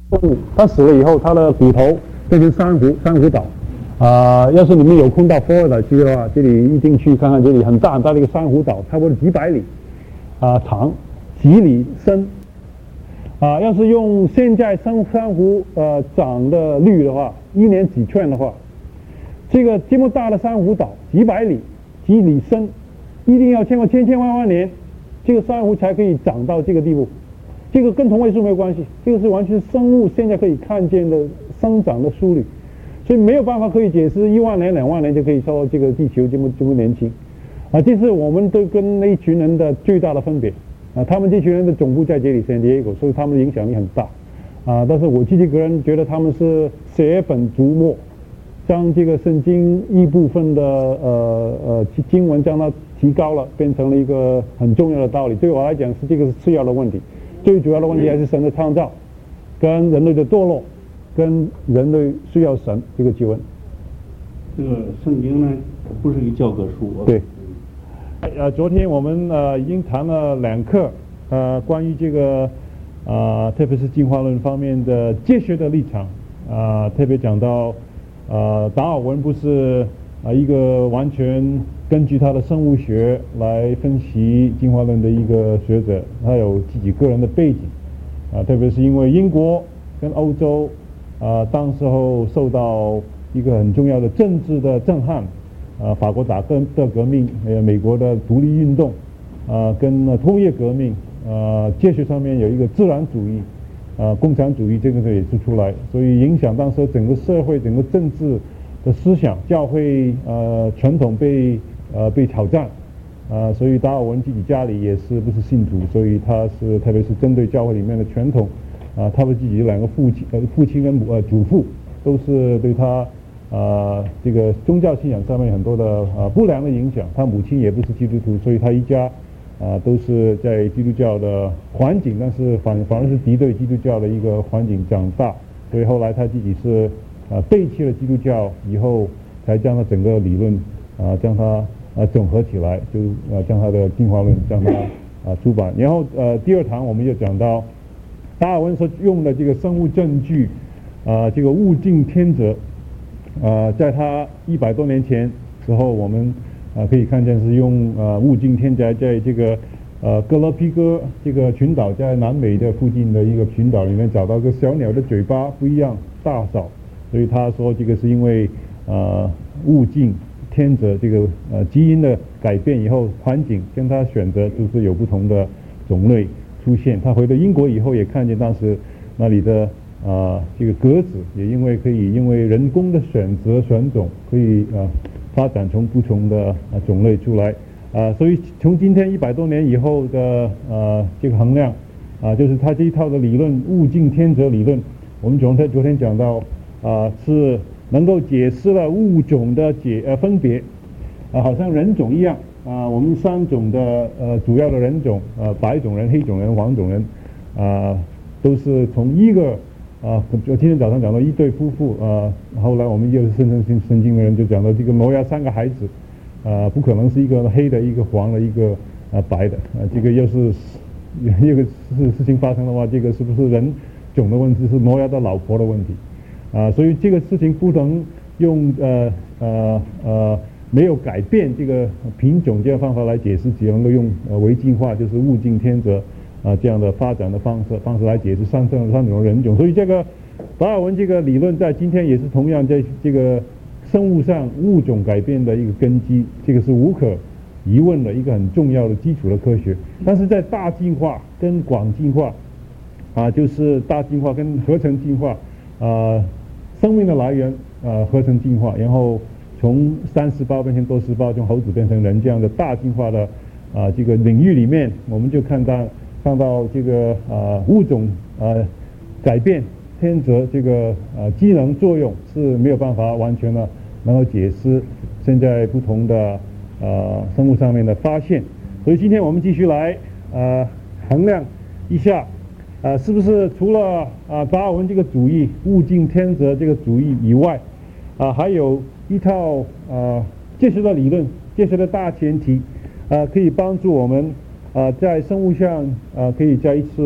动物，它死了以后，它的骨头变成珊瑚岛。要是你们有空到佛罗里达去的话，这里一定去看看，这里很大很大的一个珊瑚岛，差不多几百里长，几里深。要是用现在珊瑚长的率的话，1年几圈的话，这个这么大的珊瑚岛，几百里、几里深，一定要经过千万年，这个珊瑚才可以长到这个地步。这个跟同位素没有关系，这个是完全生物现在可以看见的生长的速率，所以没有办法可以解释1万年、2万年就可以说这个地球这么年轻。这是我们都跟那一群人的最大的分别。他们这群人的总部在这里 San Diego， 所以他们的影响力很大。但是我自己个人觉得他们是舍本逐末，将这个圣经一部分的经文将它提高了，变成了一个很重要的道理。对我来讲是这个是次要的问题，最主要的问题还是神的创造，跟人类的堕落，跟人类需要神这个纠纷。 这个圣经呢，不是一个教科书。 对。 昨天我们已经谈了2课，关于这个特别是进化论方面的哲学的立场，特别讲到达尔文不是一个完全根据他的生物学来分析进化论的一个学者，他有自己个人的背景，特别是因为英国跟欧洲当时候受到一个很重要的政治的震撼。法国打的革命，美国的独立运动，跟工业革命，哲学上面有一个自然主义，共产主义这个也是出来，所以影响当时整个社会、整个政治的思想，教会传统被挑战，所以达尔文自己家里也是不是信徒，所以他是特别是针对教会里面的传统，他们自己2个父亲跟祖父都是对他。这个宗教信仰上面很多的不良的影响，他母亲也不是基督徒，所以他一家都是在基督教的环境，但是反而是敌对基督教的一个环境长大，所以后来他自己是背弃了基督教以后，才将他整个理论将它整合起来，就将他的进化论将它出版。然后第2堂我们就讲到达尔文所用的这个生物证据，这个物竞天择。在他100多年前时候，我们可以看见是用物竞天择，在这个哥伦比哥这个群岛，在南美的附近的一个群岛里面找到个小鸟的嘴巴不一样大小，所以他说这个是因为物竞天择，这个基因的改变以后，环境跟他选择就是有不同的种类出现。他回到英国以后也看见当时那里的。这个鸽子也因为人工的选种，可以发展成不同的种类出来，所以从今天100多年以后的这个衡量，就是他这一套的理论物竞天择理论，我们昨天讲到是能够解释了物种的分别，好像人种一样，我们3种的主要的人种，白种人、黑种人、黄种人，都是从一个。今天早上讲到一对夫妇，后来我们又是圣经的人就讲到这个挪亚3个孩子，不可能是一个黑的、一个黄的、一个白的，这个要是这个事情发生的话，这个是不是人种的问题，是挪亚的老婆的问题，所以这个事情不能用没有改变这个品种这样方法来解释，只能够用微进化，就是物竞天择。这样的发展的方式来解释3种人种，所以这个达尔文这个理论在今天也是同样在这个生物上物种改变的一个根基，这个是无可疑问的一个很重要的基础的科学。但是在大进化跟广进化，就是大进化跟合成进化，生命的来源合成进化，然后从3细胞变成多细胞，从猴子变成人这样的大进化的这个领域里面，我们就看到这个物种改变天择这个机能作用是没有办法完全的能够解释现在不同的生物上面的发现，所以今天我们继续来衡量一下是不是除了达尔文这个主义物竞天择这个主义以外，还有一套哲学的理论、哲学的大前提可以帮助我们在生物上可以再一次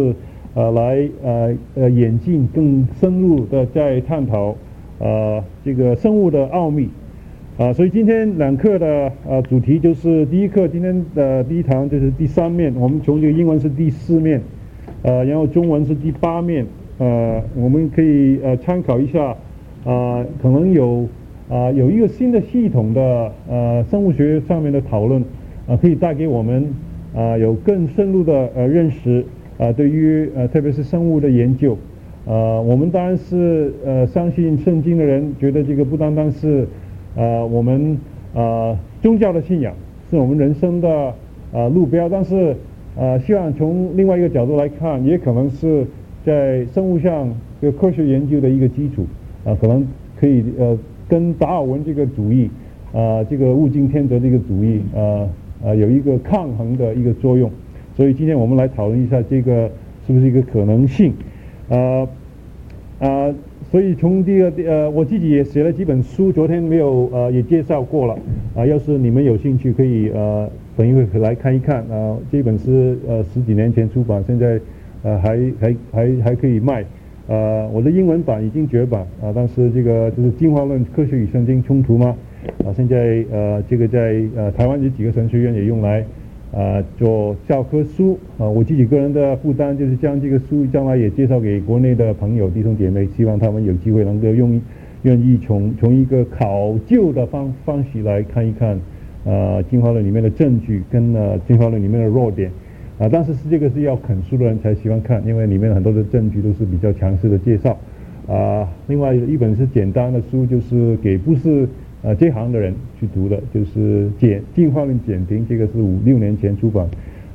演进更深入的在探讨这个生物的奥秘。所以今天2课的主题就是第一课，今天的第一堂就是第3面，我们从这个英文是第4面，然后中文是第8面，我们可以参考一下，可能有一个新的系统的生物学上面的讨论，可以带给我们有更深入的认识，对于特别是生物的研究，我们当然是相信圣经的人，觉得这个不单单是我们宗教的信仰，是我们人生的路标，但是希望从另外一个角度来看，也可能是在生物上这个科学研究的一个基础，可能可以跟达尔文这个主义，这个物竞天择这个主义，有一个抗衡的一个作用。所以今天我们来讨论一下这个是不是一个可能性，所以从这个我自己也写了几本书，昨天没有也介绍过了，要是你们有兴趣可以等一会来看一看，这本是10几年前出版，现在还可以卖，我的英文版已经绝版但是这个就是进化论科学与圣经冲突嘛，现在这个在台湾有几个神学院也用来做教科书，我自己个人的负担就是将这个书将来也介绍给国内的朋友弟兄姐妹，希望他们有机会能够愿意从一个考究的方式来看一看进化论里面的证据跟进化论里面的弱点，但是这个是要啃书的人才喜欢看，因为里面很多的证据都是比较强势的介绍，另外一本是简单的书，就是给不是这行的人去读的，就是进化论简评，这个是5、6年前出版，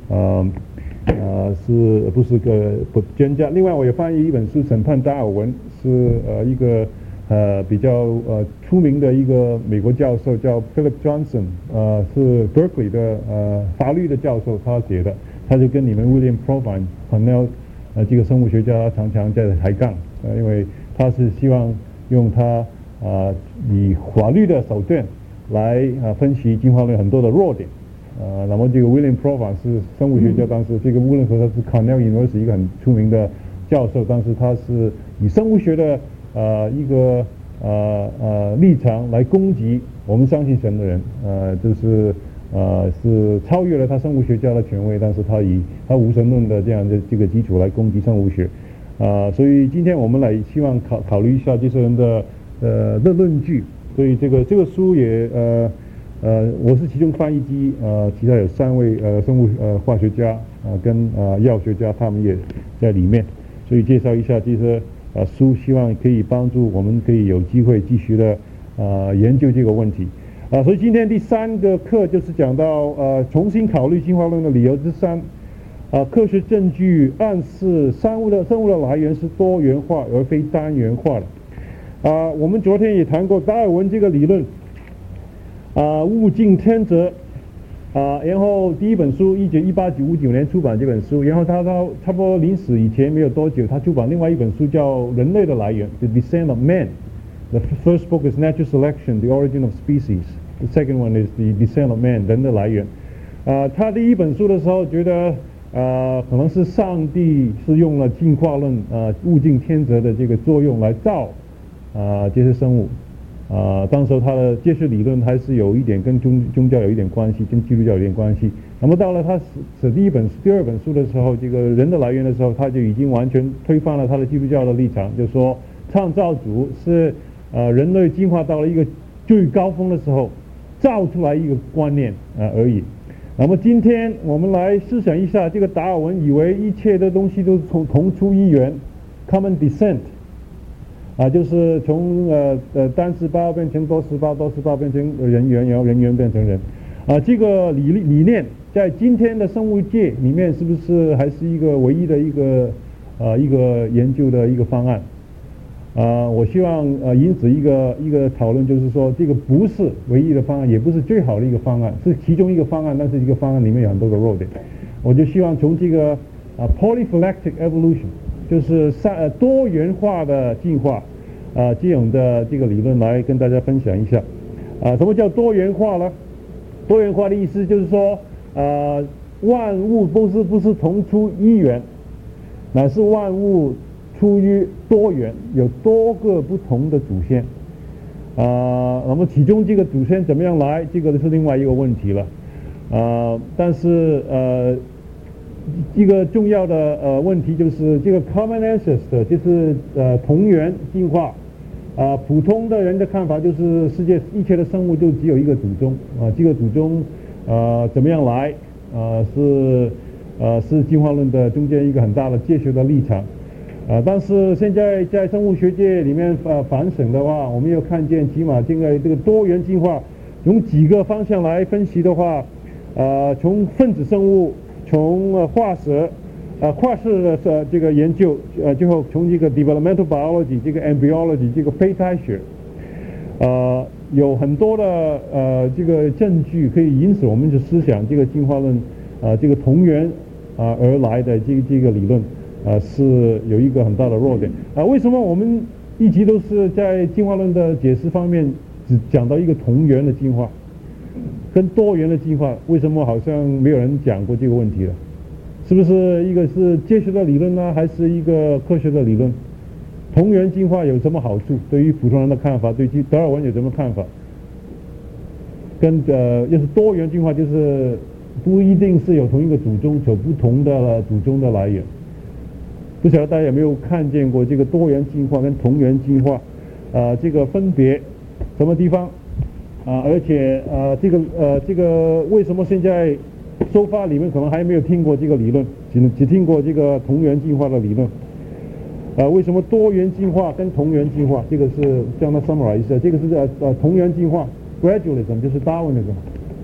是不是个专家？另外我也翻译一本书《审判达尔文》，是一个比较出名的一个美国教授叫 Philip Johnson，是 Berkeley 的法律的教授，他写的，他就跟你们 William Provine 这个生物学家常常在抬杠，因为他是希望用他以法律的手段来分析进化论很多的弱点，那么这个 William Provine 是生物学家，但是这个无论说他是 Cornell University 一个很出名的教授，但是他是以生物学的一个立场来攻击我们相信神的人，就是是超越了他生物学家的权威，但是他以他无神论的这样的这个基础来攻击生物学，所以今天我们来希望考虑一下这些人的论据，所以这个书也我是其中翻译机，其他有3位生物化学家跟药学家，他们也在里面，所以介绍一下这些书，希望可以帮助我们可以有机会继续的研究这个问题，所以今天第3个课就是讲到重新考虑进化论的理由之3，科学证据暗示生物的来源是多元化而非单元化的。我们昨天也谈过达尔文这个理论，物竞天择，然后第一本书1958-59年出版这本书，然后他差不多临死以前没有多久，他出版另外一本书叫《人类的来源》The Descent of Man。The first book is Natural Selection: The Origin of Species. The second one is The Descent of Man. 人的来源。他第一本书的时候觉得可能是上帝是用了进化论物竞天择的这个作用来造这些生物，当时他的揭示理论还是有一点跟宗教有一点关系，跟基督教有一点关系。那么到了他写第2本书的时候，这个人的来源的时候，他就已经完全推翻了他的基督教的立场，就说创造主是人类进化到了一个最高峰的时候造出来一个观念而已。那么今天我们来思想一下，这个达尔文以为一切的东西都是从同出一源 common descent，就是从单细胞变成多细胞，多细胞变成人猿，然后人猿变成人，这个理念在今天的生物界里面是不是还是一个唯一的一个研究的一个方案？我希望因此一个讨论，就是说这个不是唯一的方案，也不是最好的一个方案，是其中一个方案，但是一个方案里面有很多个弱点。我就希望从这个polyphyletic evolution， 就是多元化的进化这种的这个理论来跟大家分享一下。什么叫多元化呢？多元化的意思就是说万物不是同出一源， 乃是万物出于多元，有多个不同的祖先。那么其中这个祖先怎么样来，这个是另外一个问题了。但是一个重要的问题就是这个 common ancestor， 就是同源进化。普通的人的看法就是世界一切的生物都只有一个祖宗这个祖宗怎么样来是进化论的中间一个很大的哲学的立场。但是现在在生物学界里面反省的话，我们又看见起码这个多元进化从几个方向来分析的话，从分子生物，从化石跨世的这个研究，最后从这个 developmental biology 这个 embryology 这个胚胎学，有很多的这个证据可以因此我们就思想这个进化论这个同源而来的这个理论是有一个很大的弱点为什么我们一直都是在进化论的解释方面只讲到一个同源的进化，跟多元的进化，为什么好像没有人讲过这个问题了？是不是一个是哲学的理论呢，还是一个科学的理论？同源进化有什么好处？对于普通人的看法，对达尔文有什么看法？跟要是多元进化，就是不一定是有同一个祖宗，有不同的祖宗的来源。不晓得大家有没有看见过这个多元进化跟同源进化这个分别什么地方而且这个为什么现在收发里面可能还没有听过这个理论，只听过这个同源进化的理论。为什么多元进化跟同源进化？这个是这样的 summarize 一下，这个是同源进化 gradualism 就是 Darwinism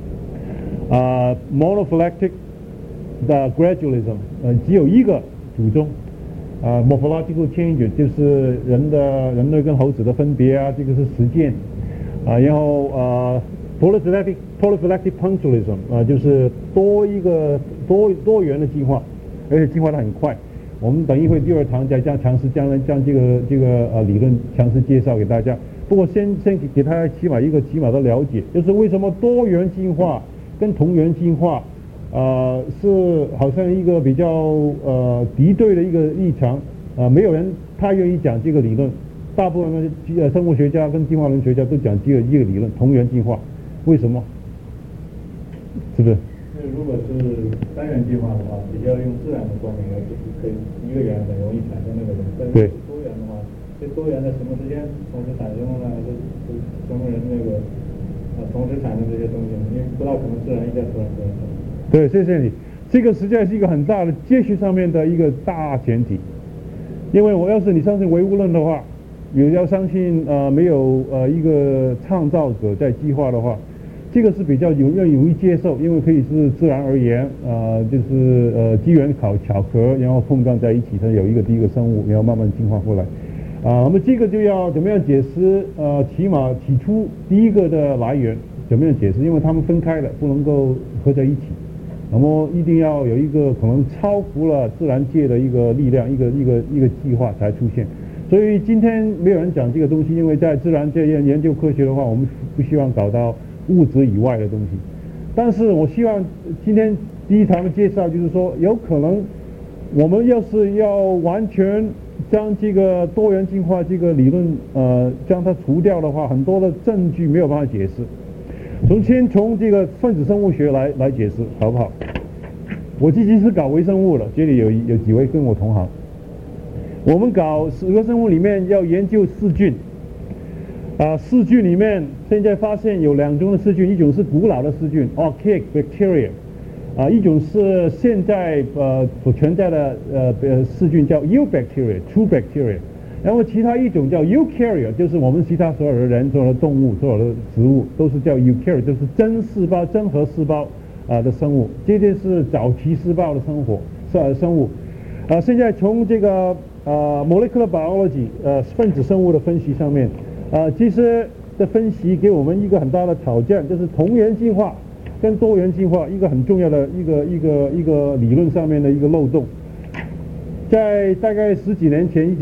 monophyletic 的 gradualism 只有一个祖宗morphological change 就是人类跟猴子的分别这个是实践然后polyphyletic punctualism 就是多元的进化，而且进化的很快。我们等一会第二堂再将这个理论详细介绍给大家。不过先给大家起码的了解，就是为什么多元进化跟同源进化是好像一个比较敌对的一个立场没有人太愿意讲这个理论。大部分的生物学家跟进化论学家都讲这个理论同源进化，为什么？是不是？ 如果是单元进化的话，比较用自然的说明，就是可以一个源很容易产生那个东西。但是多元的话，这多元在什么之间同时产生了呢？是什么人那个同时产生这些东西？因为不大可能自然一下突然出现。 对，谢谢你。这个实际上是一个很大的哲学上面的一个大前提，因为要是你相信唯物论的话，要相信没有一个创造者在计划的话，这个是比较容易接受，因为可以是自然而然就是机缘巧合，然后碰撞在一起，它有第一个生物，然后慢慢进化过来那么这个就要怎么样解释起码起初第一个的来源怎么样解释？因为它们分开了，不能够合在一起。那么一定要有一个可能超乎了自然界的一个力量，一个计划才出现。所以今天没有人讲这个东西，因为在自然界研究科学的话，我们不希望搞到物质以外的东西。但是我希望今天第一堂的介绍就是说，有可能我们要是要完全将这个多元进化这个理论将它除掉的话，很多的证据没有办法解释。先从这个分子生物学来解释好不好？我自己是搞微生物的，这里有几位跟我同行。我们搞微生物里面要研究细菌细菌里面现在发现有两种的细菌，一种是古老的细菌 archaic bacteria一种是现在所存在的细菌叫 eubacteria true bacteria， 然后其他一种叫 eukaryote， 就是我们其他所有的人、所有的动物、所有的植物都是叫 eukaryote， 就是真核细胞的生物，这些是早期细胞的生物现在从这个molecular biology 分子生物的分析上面其实的分析给我们一个很大的挑战，就是同源进化跟多元进化一个很重要的一个理论上面的一个漏洞。在大概十几年前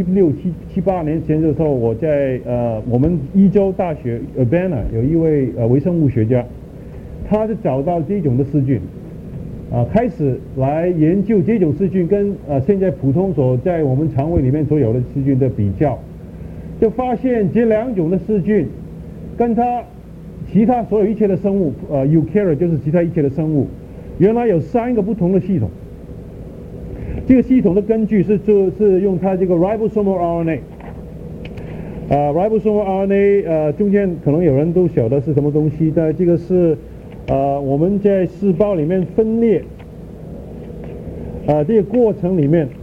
，1976、78年前的时候，我在我们伊州大学 Urbana 有一位微生物学家，他就找到这种的细菌开始来研究这种细菌跟现在普通所在我们肠胃里面所有的细菌的比较，就发现这两种的细菌跟它其他所有一切的生物eukaryote 就是其他一切的生物，原来有3个不同的系统。这个系统的根据是用它这个 ribosomal RNA。ribosomal RNA 中间可能有人都晓得是什么东西，但这个是我们在细胞里面分裂这个过程里面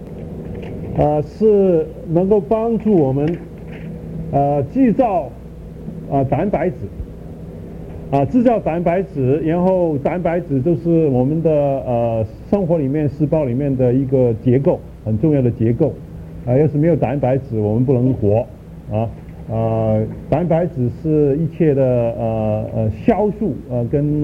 是能够帮助我们制造蛋白质制造蛋白质，然后蛋白质就是我们的生活里面细胞里面的一个结构，很重要的结构要是没有蛋白质我们不能活蛋白质是一切的酵素跟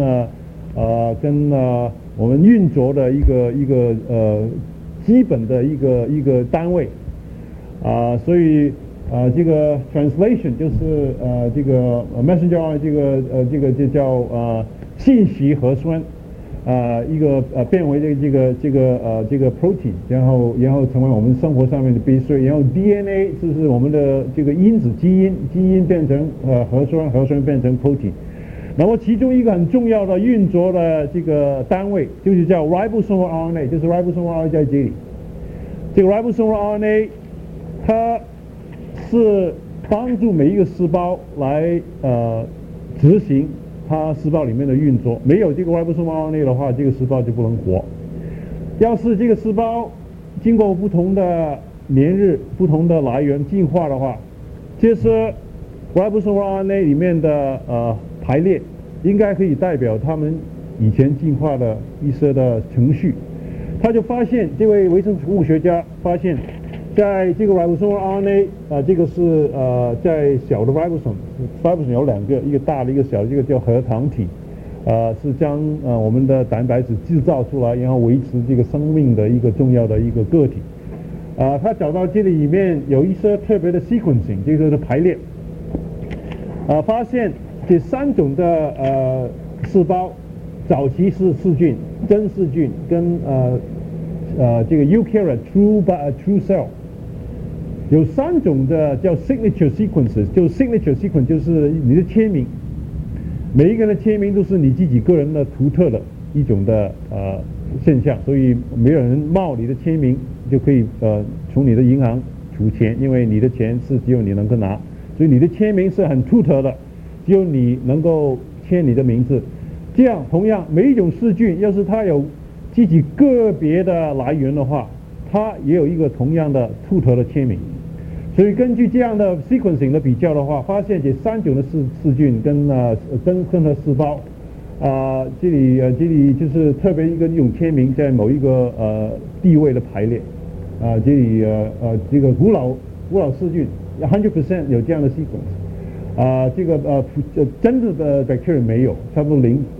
我们运作的一个基本的一个单位所以这个 translation 就是这个 messenger RNA 这个就叫信息核酸一个变为这个 protein， 然后成为我们生活上面的必须，然后 DNA 就是我们的这个因子基因变成核酸变成 protein， 那么其中一个很重要的运作的这个单位就是叫 ribosomal RNA， 就是 ribosomal RNA 在这里。这个 ribosomal RNA 它是帮助每一个细胞来执行它细胞里面的运作，没有这个 ribosomal RNA 的话，这个细胞就不能活。要是这个细胞经过不同的年日、不同的来源进化的话，这是 ribosomal RNA 里面的排列，应该可以代表他们以前进化的一些的程序。他就发现，这位微生物学家发现，在这个 ribosomal RNA 这个是在小的 ribosome 有2个，一个大的一个小的，这个叫核糖体是将我们的蛋白质制造出来，然后维持这个生命的一个重要的一个个体他找到这里面有一些特别的 sequencing， 这个是排列发现这3种的细胞，早期是细菌、真细菌跟这个 eukaryote true cell， 有3种的叫 signature sequences， 就 signature sequence 就是你的签名，每一个人的签名都是你自己个人的独特的一种的现象，所以没有人冒你的签名就可以从你的银行出钱，因为你的钱是只有你能够拿，所以你的签名是很独特的，只有你能够签你的名字。这样同样每一种细菌要是它有自己个别的来源的话，它也有一个同样的独特的签名。所以根据这样的 sequencing 的比较的话，发现这3种的细菌跟真正的细胞这里就是特别一种签名在某一个地位的排列这里这个古老细菌 100% 有这样的 sequence这个真正的 bacteria 没有，差不多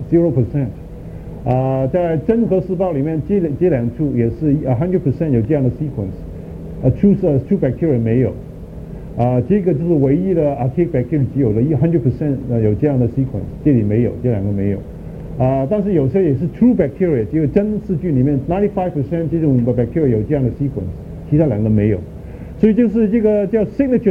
0% 在真核细胞里面这2处也是100% 有这样的 sequence true bacteria 没有这个就是唯一的 archaic bacteria 只有了100% 有这样的 sequence， 这里没有，这2个没有但是有些也是 true bacteria， 只有真细菌里面 95% 这种 bacteria 有这样的 sequence， 其他2个没有，所以就是这个叫 signature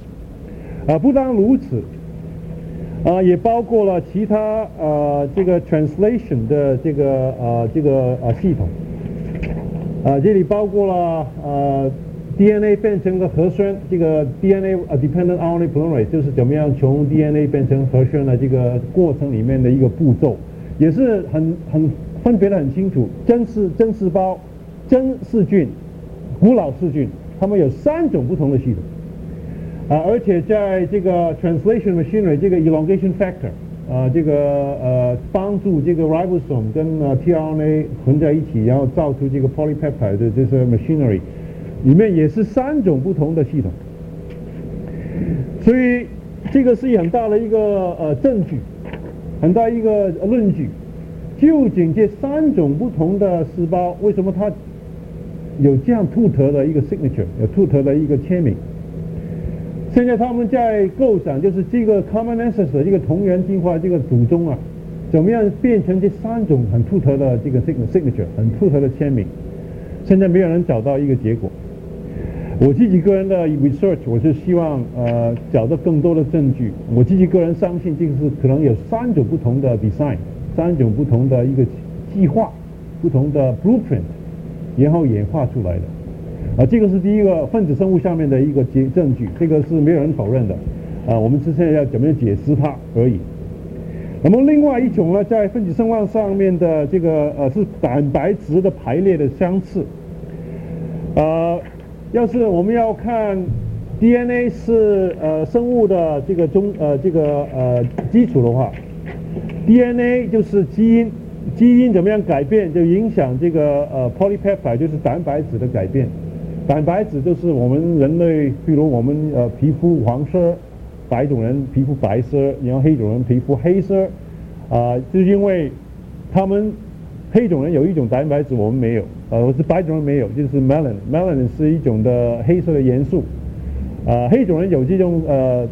sequence不单如此也包括了其他这个 translation 的这个系统这里包括了DNA 变成了核酸，这个 DNA dependent RNA polymerase 就是怎么样从 DNA 变成核酸的这个过程里面的一个步骤，也是很分别的很清楚，真细胞、真细菌、古老细菌，它们有3种不同的系统而且在这个 translation machinery 这个 elongation factor这个帮助这个 ribosome 跟tRNA 混在一起，然后造出这个 polypeptide 的这些 machinery里面也是3种不同的系统，所以这个是很大的一个证据，很大一个论据，究竟这3种不同的细胞为什么它有这样独特的一个 signature， 有独特的一个签名。现在他们在构想就是这个 common ancestor 这个同源进化这个祖宗怎么样变成这3种很独特的这个 signature， 很独特的签名？现在没有人找到一个结果。我自己个人的 research， 我是希望找到更多的证据。我自己个人相信，这个是可能有3种不同的 design， 3种不同的一个计划，不同的 blueprint， 然后演化出来的。这个是第一个分子生物上面的一个证据，这个是没有人否认的。我们是现在要怎么样解释它而已。那么另外一种呢，在分子生物上面的这个是蛋白质的排列的相似。要是我们要看 DNA 是生物的这个基础的话 ，DNA 就是基因，基因怎么样改变就影响这个polypeptide 就是蛋白质的改变。蛋白质就是我们人类，比如我们皮肤黄色，白种人皮肤白色，然后黑种人皮肤黑色，就是因为他们黑种人有一种蛋白质我们没有，或是白种人没有，就是 melanin 是一种的黑色的元素，黑种人有这种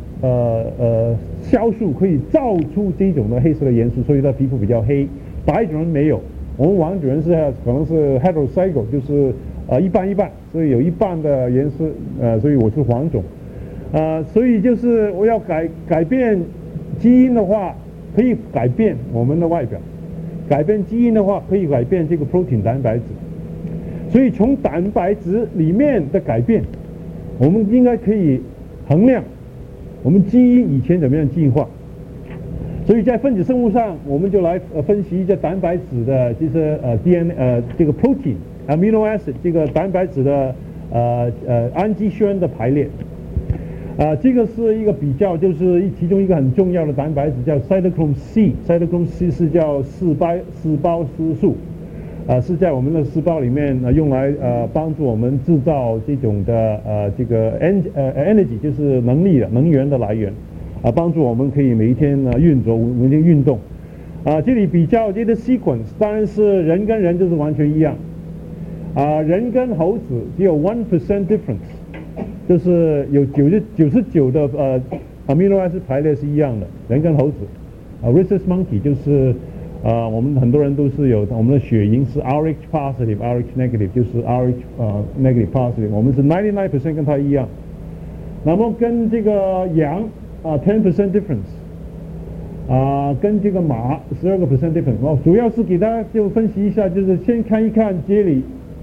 酵素可以造出这种的黑色的元素，所以他皮肤比较黑，白种人没有。我们黄种人是可能是 heterozygous， 就是一半一半，所以有一半的颜色，所以我是黄种。所以就是我要改变基因的话，可以改变我们的外表；改变基因的话，可以改变这个 protein 蛋白质。所以从蛋白质里面的改变，我们应该可以衡量我们基因以前怎么样进化。所以在分子生物上，我们就来分析这蛋白质的就是DNA 这个 protein amino acid 这个蛋白质的氨基酸的排列。这个是一个比较，就是其中一个很重要的蛋白质叫 cytochrome C，cytochrome C 是叫四胞丝素，是在我们的细胞里面用来帮助我们制造这种的这个energy 就是能源的来源，帮助我们可以每一天每天运动。这里比较这个 sequence， 当然是人跟人就是完全一样，人跟猴子只有 1% difference。就是有99的amino acid 排列是一样的，人跟猴子。rhesus monkey 就是我们很多人都是有我们的血型是 Rh positive、Rh negative， 就是 Rh negative positive， 我们是 99% 跟它一样。那么跟这个羊10% difference， 跟这个马12% difference。主要是给大家就分析一下，就是先看一看这里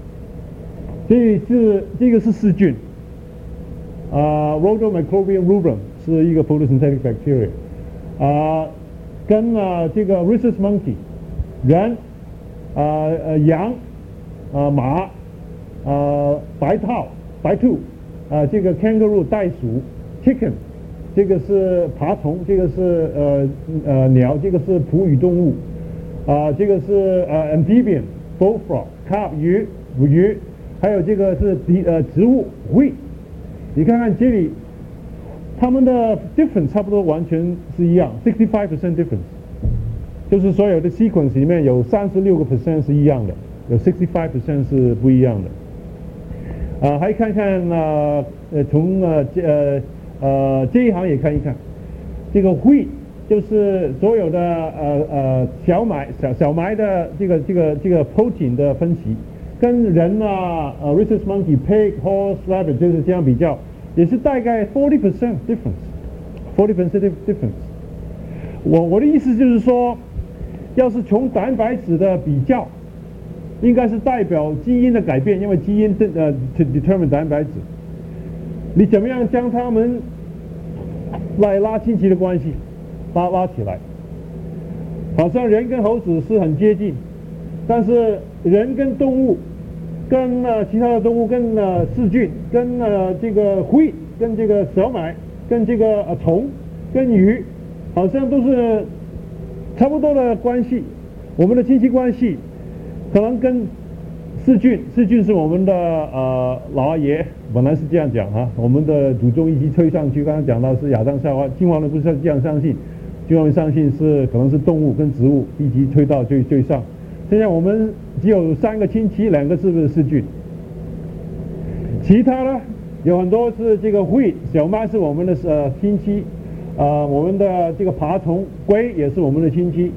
这个是细菌。Rhodomicrobium rubrum 是一个 photosynthetic bacteria， 跟这个 rhesus monkey 人，羊，马，白兔，这个 kangaroo 袋鼠 chicken， 这个是爬虫，这个是鸟，这个是哺乳动物，这个是amphibian bullfrog carp 鱼，还有这个是植物 wheat。你看看这里，它们的 difference 差不多完全是一样 ，65% difference， 就是所有的 sequence 里面有36% 是一样的，有65% 是不一样的。还看看从这一行也看一看，这个 wheat 就是所有的小麦的这个 protein 的分析。跟人rhesus monkey、pig、horse、rabbit 就是这样比较，也是大概 40% difference。40% difference。我的意思就是说，要是从蛋白质的比较，应该是代表基因的改变，因为基因determine 蛋白质。你怎么样将它们来拉亲戚的关系，拉起来？好像人跟猴子是很接近，但是人跟动物，跟其他的动物，跟细菌，跟这个wheat，跟这个小麦，跟这个虫，跟鱼，好像都是差不多的关系。我们的亲戚关系可能跟细菌是我们的老阿爷，本来是这样讲我们的祖宗一起推上去。刚刚讲到是亚当夏娃，进化论不是这样相信，进化论相信是可能是动物跟植物一起推到最上。现在我们只有3个亲戚，2个是细菌，其他呢有很多是这个 wheat 小麦是我们的亲戚，我们的这个爬虫龟也是我们的亲戚，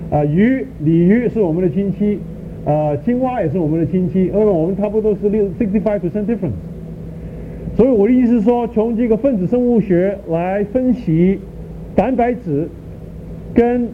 鲤鱼是我们的亲戚，青蛙也是我们的亲戚，因为我们差不多是65% difference。所以我的意思是说，从这个分子生物学来分析蛋白质跟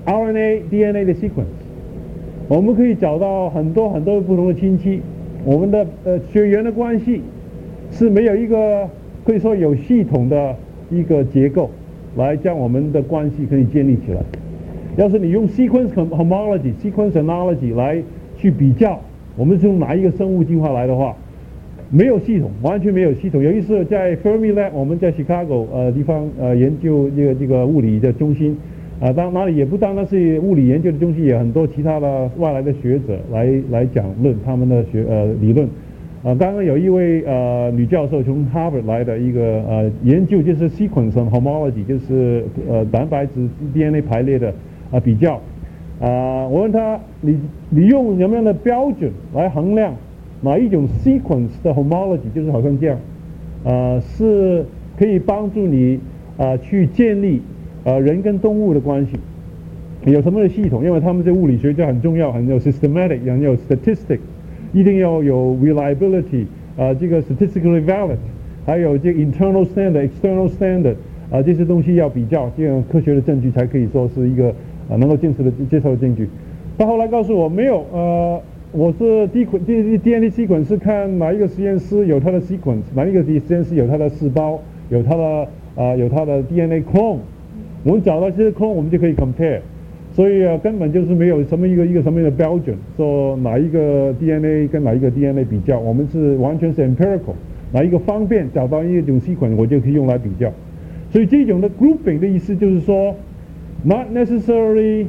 RNA、DNA 的 sequence， 我们可以找到很多很多不同的亲戚。我们的血缘的关系是没有一个可以说有系统的一个结构来将我们的关系可以建立起来。要是你用 sequence homology、sequence analogy 来去比较，我们是用哪一个生物进化来的话，没有系统，完全没有系统。有一次在 Fermi Lab， 我们在 Chicago 地方研究这个物理的中心，当哪里也不单单是物理研究的中心，也有很多其他的外来的学者来讲论他们的理论。刚刚有一位女教授从 Harvard 来的一个研究，就是 sequence homology， 就是蛋白质 DNA 排列的比较。我问他，你用什么样的标准来衡量哪一种 sequence 的 homology， 就是好像这样，是可以帮助你去建立人跟动物的关系，有什么的系统？因为他们在物理学就很重要，很有 systematic， 很有 statistic， 一定要有 reliability， 这个 statistically valid， 还有这个 internal standard、external standard， 这些东西要比较，这样科学的证据才可以说是一个能够接受的证据。他后来告诉我没有，我是DNA sequence 是看哪一个实验室有它的 sequence， 哪一个实验室有它的细胞，有它的 DNA clone。我们找到这些 clone， 我们就可以 compare， 所以根本就是没有什么一个什么样的标准，说哪一个 DNA 跟哪一个 DNA 比较，我们是完全是 empirical， 哪一个方便找到一种 sequence， 我就可以用来比较。所以这种的 grouping 的意思就是说 ，not necessarily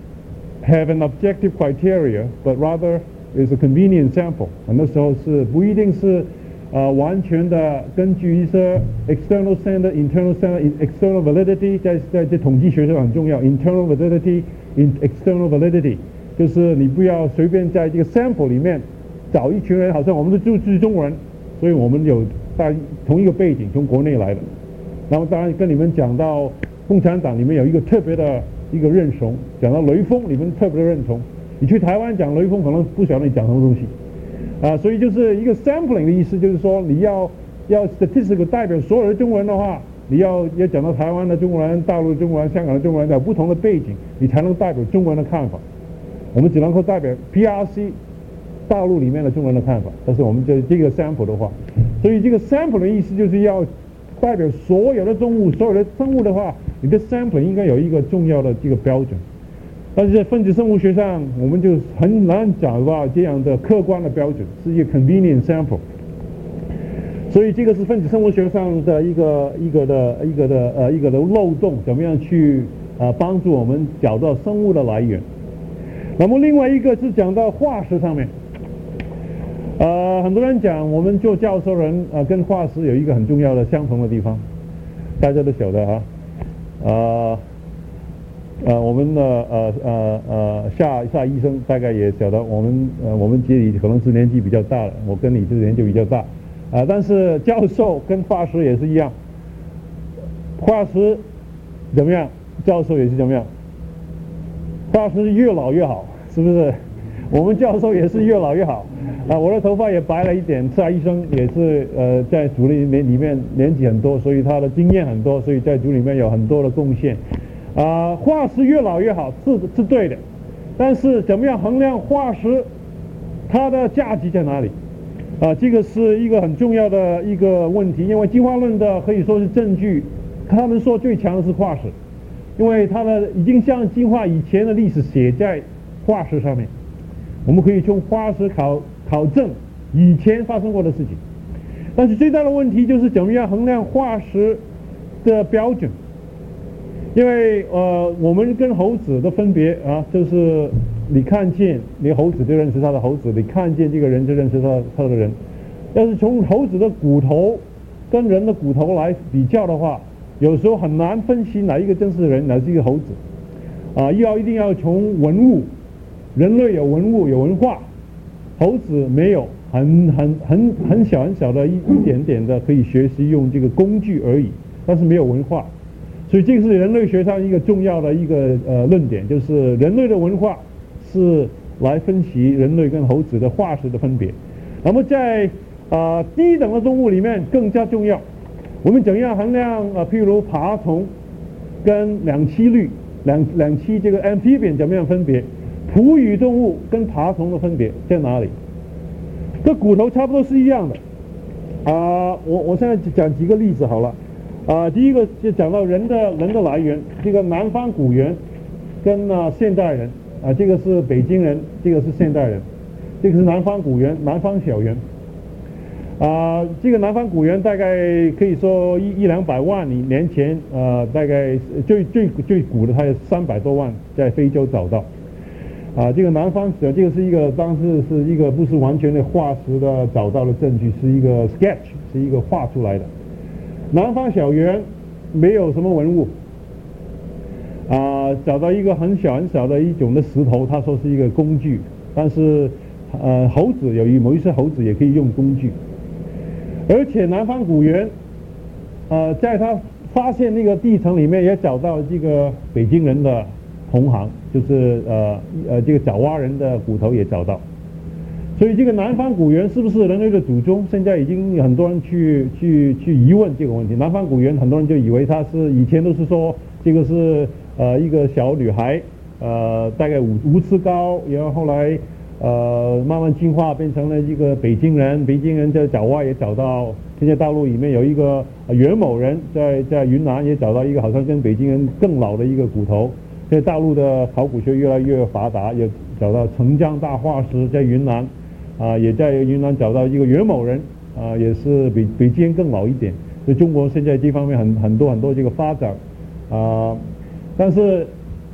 have an objective criteria, but rather is a convenient sample。很多时候是不一定是完全的根据一些 external standard、internal standard、external validity， 在统计学上很重要 ，internal validity、external validity， 就是你不要随便在这个 sample 里面找一群人，好像我们是中国人，所以我们有同一个背景，从国内来的。然后当然跟你们讲到共产党里面有一个特别的一个认同，讲到雷锋，你们特别的认同。你去台湾讲雷锋，可能不晓得你讲什么东西。所以就是一个 sampling 的意思，就是说你要 statistical 代表所有的中国人的话，你要讲到台湾的中国人、大陆的中国人、香港的中国人有不同的背景，你才能代表中国人的看法。我们只能够代表 PRC 大陆里面的中国人的看法，但是我们这个 sample 的话，所以这个 sample 的意思就是要代表所有的动物、所有的生物的话，你的 sample 应该有一个重要的这个标准。但是在分子生物学上，我们就很难找到这样的客观的标准，是一个 convenient sample。所以这个是分子生物学上的一个的漏洞，怎么样去帮助我们找到生物的来源。那么另外一个是讲到化石上面，很多人讲我们做教授人跟化石有一个很重要的相同的地方，大家都晓得我们的夏医生大概也晓得，我们这里可能是年纪比较大了，我跟你这年纪比较大，但是教授跟化石也是一样，化石怎么样，教授也是怎么样，化石越老越好，是不是？我们教授也是越老越好，我的头发也白了一点，夏医生也是在组里面年纪很多，所以他的经验很多，所以在组里面有很多的贡献。化石越老越好是对的，但是怎么样衡量化石它的价值在哪里？这个是一个很重要的一个问题，因为进化论的可以说是证据，他们说最强的是化石，因为它的已经将进化以前的历史写在化石上面，我们可以从化石考证以前发生过的事情。但是最大的问题就是怎么样衡量化石的标准？因为我们跟猴子的分别就是你看见你猴子就认识他的猴子，你看见这个人就认识他的人。要是从猴子的骨头跟人的骨头来比较的话，有时候很难分析哪一个真是人，哪是一个猴子。一定要从文物，人类有文物有文化，猴子没有，很小的一点点的可以学习用这个工具而已，但是没有文化。 所以这个是人类学上一个重要的一个论点，就是人类的文化是来分析人类跟猴子的化石的分别。那么在低等的动物里面更加重要，我们怎样衡量譬如爬虫跟两栖类这个 amphibian 怎么样分别？哺乳动物跟爬虫的分别在哪里？这骨头差不多是一样的。我现在讲几个例子好了。第一个就讲到人的来源，这个南方古猿跟现代人这个是北京人，这个是现代人，这个是南方古猿、南方小猿。这个南方古猿大概可以说100-200万年前，大概最古的它有300多万在非洲找到。这个南方这个是一个当时是一个不是完全的化石的找到的证据，是一个 sketch， 是一个画出来的。南方小猿没有什么文物，找到一个很小的一种的石头，他说是一个工具，但是猴子某一些猴子也可以用工具，而且南方古猿在他发现那个地层里面也找到这个北京人的同行，就是这个爪哇人的骨头也找到。所以这个南方古猿是不是人类的祖宗？现在已经有很多人去疑问这个问题。南方古猿很多人就以为它是以前都是说这个是一个小女孩，大概5尺高，然后后来慢慢进化变成了一个北京人。北京人在爪哇也找到，现在大陆里面有一个袁某人在云南也找到一个好像跟北京人更老的一个骨头。现在大陆的考古学越来越发达，也找到澄江大化石在云南。也在云南找到一个袁某人，也是比北京人更老一点。所以中国现在这方面很多这个发展，但是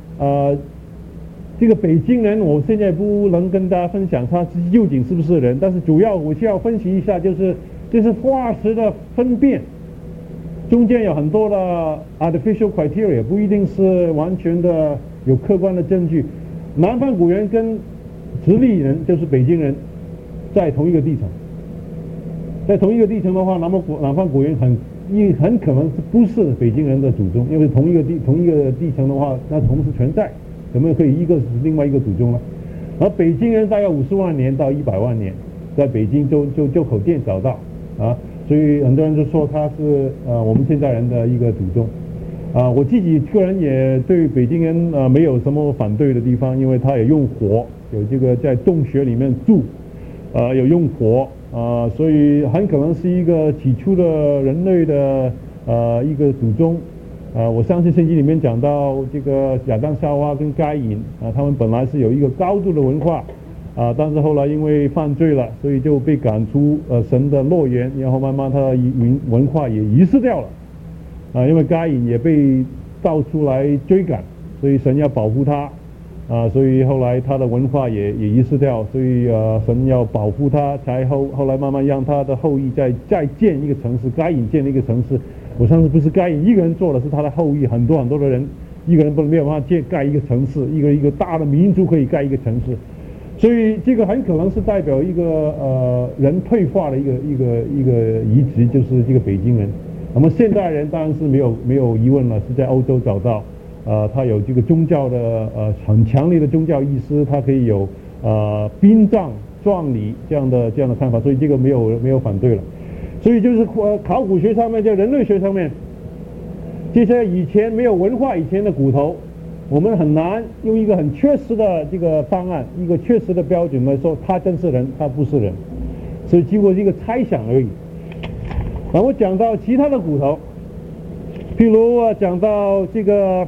这个北京人我现在不能跟大家分享他究竟是不是人，但是主要我需要分析一下，就是化石的分辨中间有很多的 artificial criteria， 不一定是完全的有客观的证据。南方古猿跟直隶人就是北京人在同一个地层，在同一个地层的话，南方古猿很可能不是北京人的祖宗，因为同一个地层的话，那同时存在，怎么可以一个是另外一个祖宗呢？而北京人大概50万年到100万年，在北京周口店找到所以很多人就说他是我们现代人的一个祖宗。我自己个人也对北京人没有什么反对的地方，因为他也用火，有这个在洞穴里面住，有用火所以很可能是一个起初的人类的一个祖宗。我相信圣经里面讲到这个亚当夏娃跟该隐他们本来是有一个高度的文化但是后来因为犯罪了，所以就被赶出神的乐园，然后慢慢他的文化也遗失掉了。因为该隐也被到处来追赶，所以神要保护他所以后来他的文化也遗失掉，所以神要保护他，才后来慢慢让他的后裔再建一个城市，该隐建了一个城市。我相信不是该隐一个人做的，是他的后裔很多的人，一个人没有办法盖一个城市，一个大的民族可以盖一个城市。所以这个很可能是代表一个人退化的一个遗址，就是这个北京人。那么现代人当然是没有疑问了，是在欧洲找到，他有这个宗教的很强烈的宗教意识，他可以有殡葬、葬礼这样的看法，所以这个没有反对了。所以就是考古学上面，在人类学上面，这些以前没有文化以前的骨头，我们很难用一个很确实的这个方案，一个确实的标准来说他真是人，他不是人，所以经过一个猜想而已。然后讲到其他的骨头，譬如讲到这个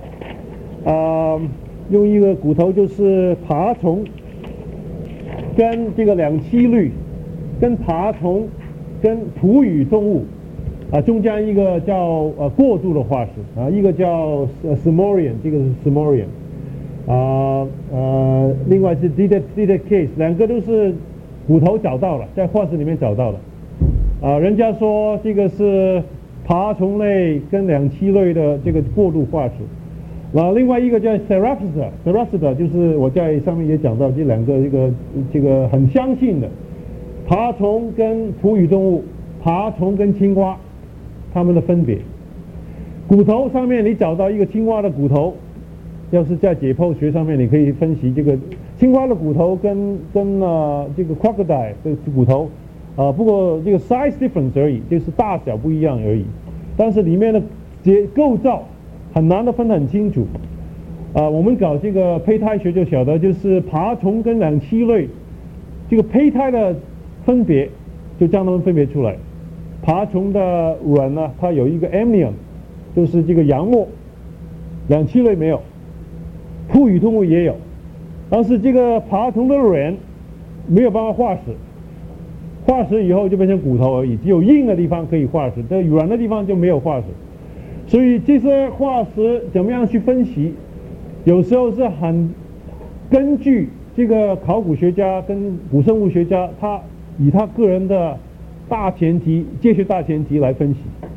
用一个骨头就是爬虫跟这个两栖类跟爬虫跟哺乳动物中间一个叫过渡的化石一个叫Silurian， 这个是 Silurian另外是 Didacase， 两个都是骨头找到了，在化石里面找到的人家说这个是爬虫类跟两栖类的这个过渡化石。另外一个叫 Therapsida， 就是我在上面也讲到这两个这个很相近的爬虫跟哺乳动物，爬虫跟青蛙它们的分别。 骨头上面你找到一个青蛙的骨头，要是在解剖学上面，你可以分析这个青蛙的骨头跟这个 crocodile 的骨头，不过这个 size difference 而已，就是大小不一样而已，但是里面的构造很难的分得很清楚。我们搞这个胚胎学就晓得，就是爬虫跟两栖类这个胚胎的分别，就将它们分别出来。爬虫的卵呢，它有一个 amnion， 就是这个羊膜，两栖类没有，哺乳动物也有，但是这个爬虫的卵没有办法化石，化石以后就变成骨头而已，只有硬的地方可以化石，这软的地方就没有化石。所以这些化石怎么样去分析？有时候是很根据这个考古学家跟古生物学家，他以他个人的大前提、界学大前提来分析。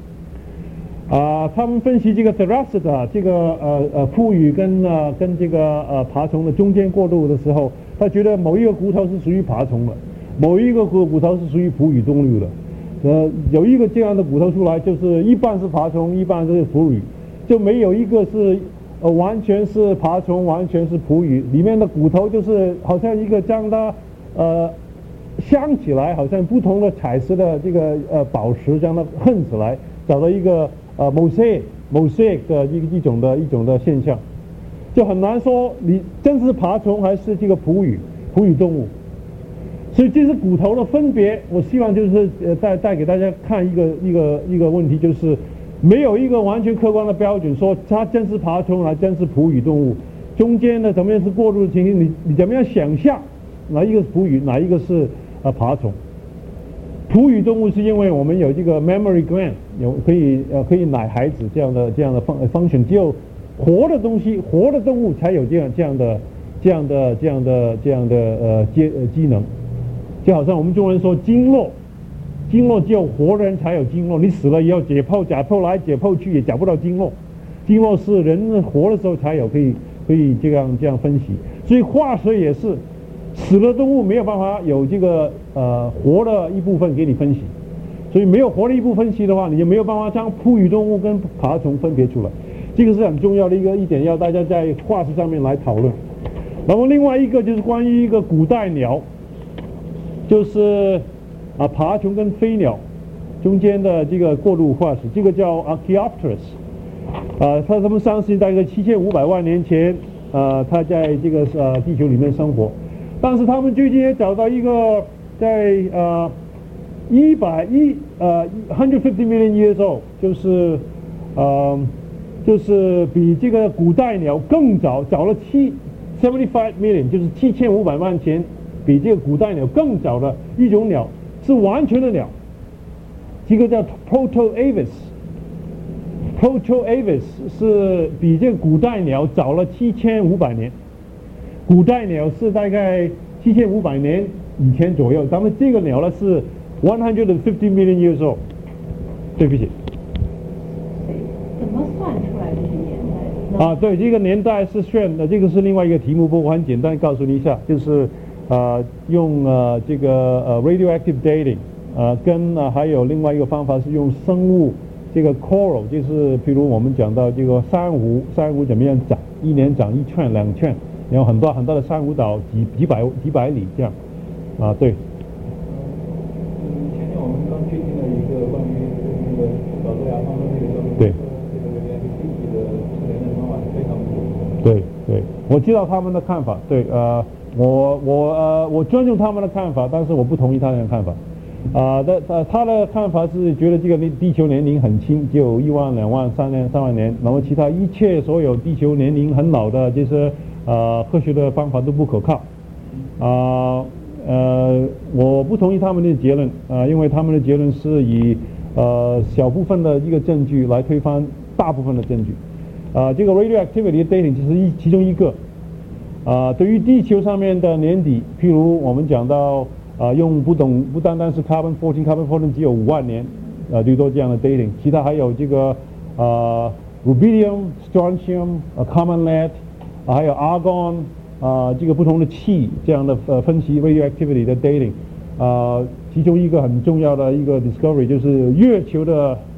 他们分析这个 Therapsida 这个哺乳跟这个爬虫的中间过渡的时候，他觉得某一个骨头是属于爬虫的，某一个骨头是属于哺乳动物的。有一个这样的骨头出来，就是一半是爬虫，一半是哺乳，就没有一个是完全是爬虫，完全是哺乳，里面的骨头就是好像一个将它镶起来，好像不同的彩色的这个宝石将它混起来，找到一个mosaic 的一种的现象，就很难说你真是爬虫还是这个哺乳动物。所以这是骨头的分别，我希望就是带给大家看一个问题，就是没有一个完全客观的标准说它真是爬虫还真是哺乳动物，中间的怎么样是过渡的情形，你怎么样想象哪一个是哺乳，哪一个是爬虫？哺乳动物是因为我们有这个 mammary gland， 有可以奶孩子这样的function， 只有活的东西、活的动物才有这样的机能。就好像我们中文说经络只有活人才有经络，你死了以后解剖来解剖去也找不到经络，经络是人活的时候才有，可以这样分析。所以化石也是死了动物没有办法有这个活的一部分给你分析，所以没有活的一部分分析的话，你就没有办法将哺乳动物跟爬虫分别出来。这个是很重要的一点，要大家在化石上面来讨论。然后另外一个就是关于一个古代鸟，就是爬虫跟飞鸟中间的这个过渡化石，这个叫 Archaeopteryx，他们相信大概7500万年前，它在这个地球里面生活，但是他们最近也找到一个在150 million years old， 就是比这个古代鸟更早，找了75 million， 就是7500万前。比这个古代鸟更早的一种鸟，是完全的鸟，这个叫 Proto-Aves 是比这个古代鸟早了7500年，古代鸟是大概7500年以前左右，咱们这个鸟呢是150 million years old。对不起。 怎么算出来这些年代？ 对，这个年代是算的，这个是另外一个题目，不过我很简单告诉你一下，就是用这个radioactive dating， 跟还有另外一个方法是用生物这个 coral， 就是譬如我们讲到这个珊瑚怎么样长，一年长1圈2圈，然后很多的珊瑚岛几百里这样，对。 前天我们刚确定了一个关于那个老豆芽方的这个对。 这个人具体的测量的方法是非常不错。 对，我知道他们的看法，对，我尊重他们的看法，但是我不同意他们的看法。他的看法是觉得这个地球年龄很轻，只有1万、2万、3万年，然后其他一切所有地球年龄很老的这些科学的方法都不可靠。我不同意他们的结论，因为他们的结论是以小部分的一个证据来推翻大部分的证据。这个 radioactivity dating 只是其中一个。对于地球上面的年底，譬如我们讲到用不单单是 carbon 14只有5万年，最多这样的 dating， 其他还有这个rubidium、strontium、common lead， 还有 argon， 这个不同的气这样的分析 radioactivity 的 dating。其中一个很重要的一个 discovery 就是月球的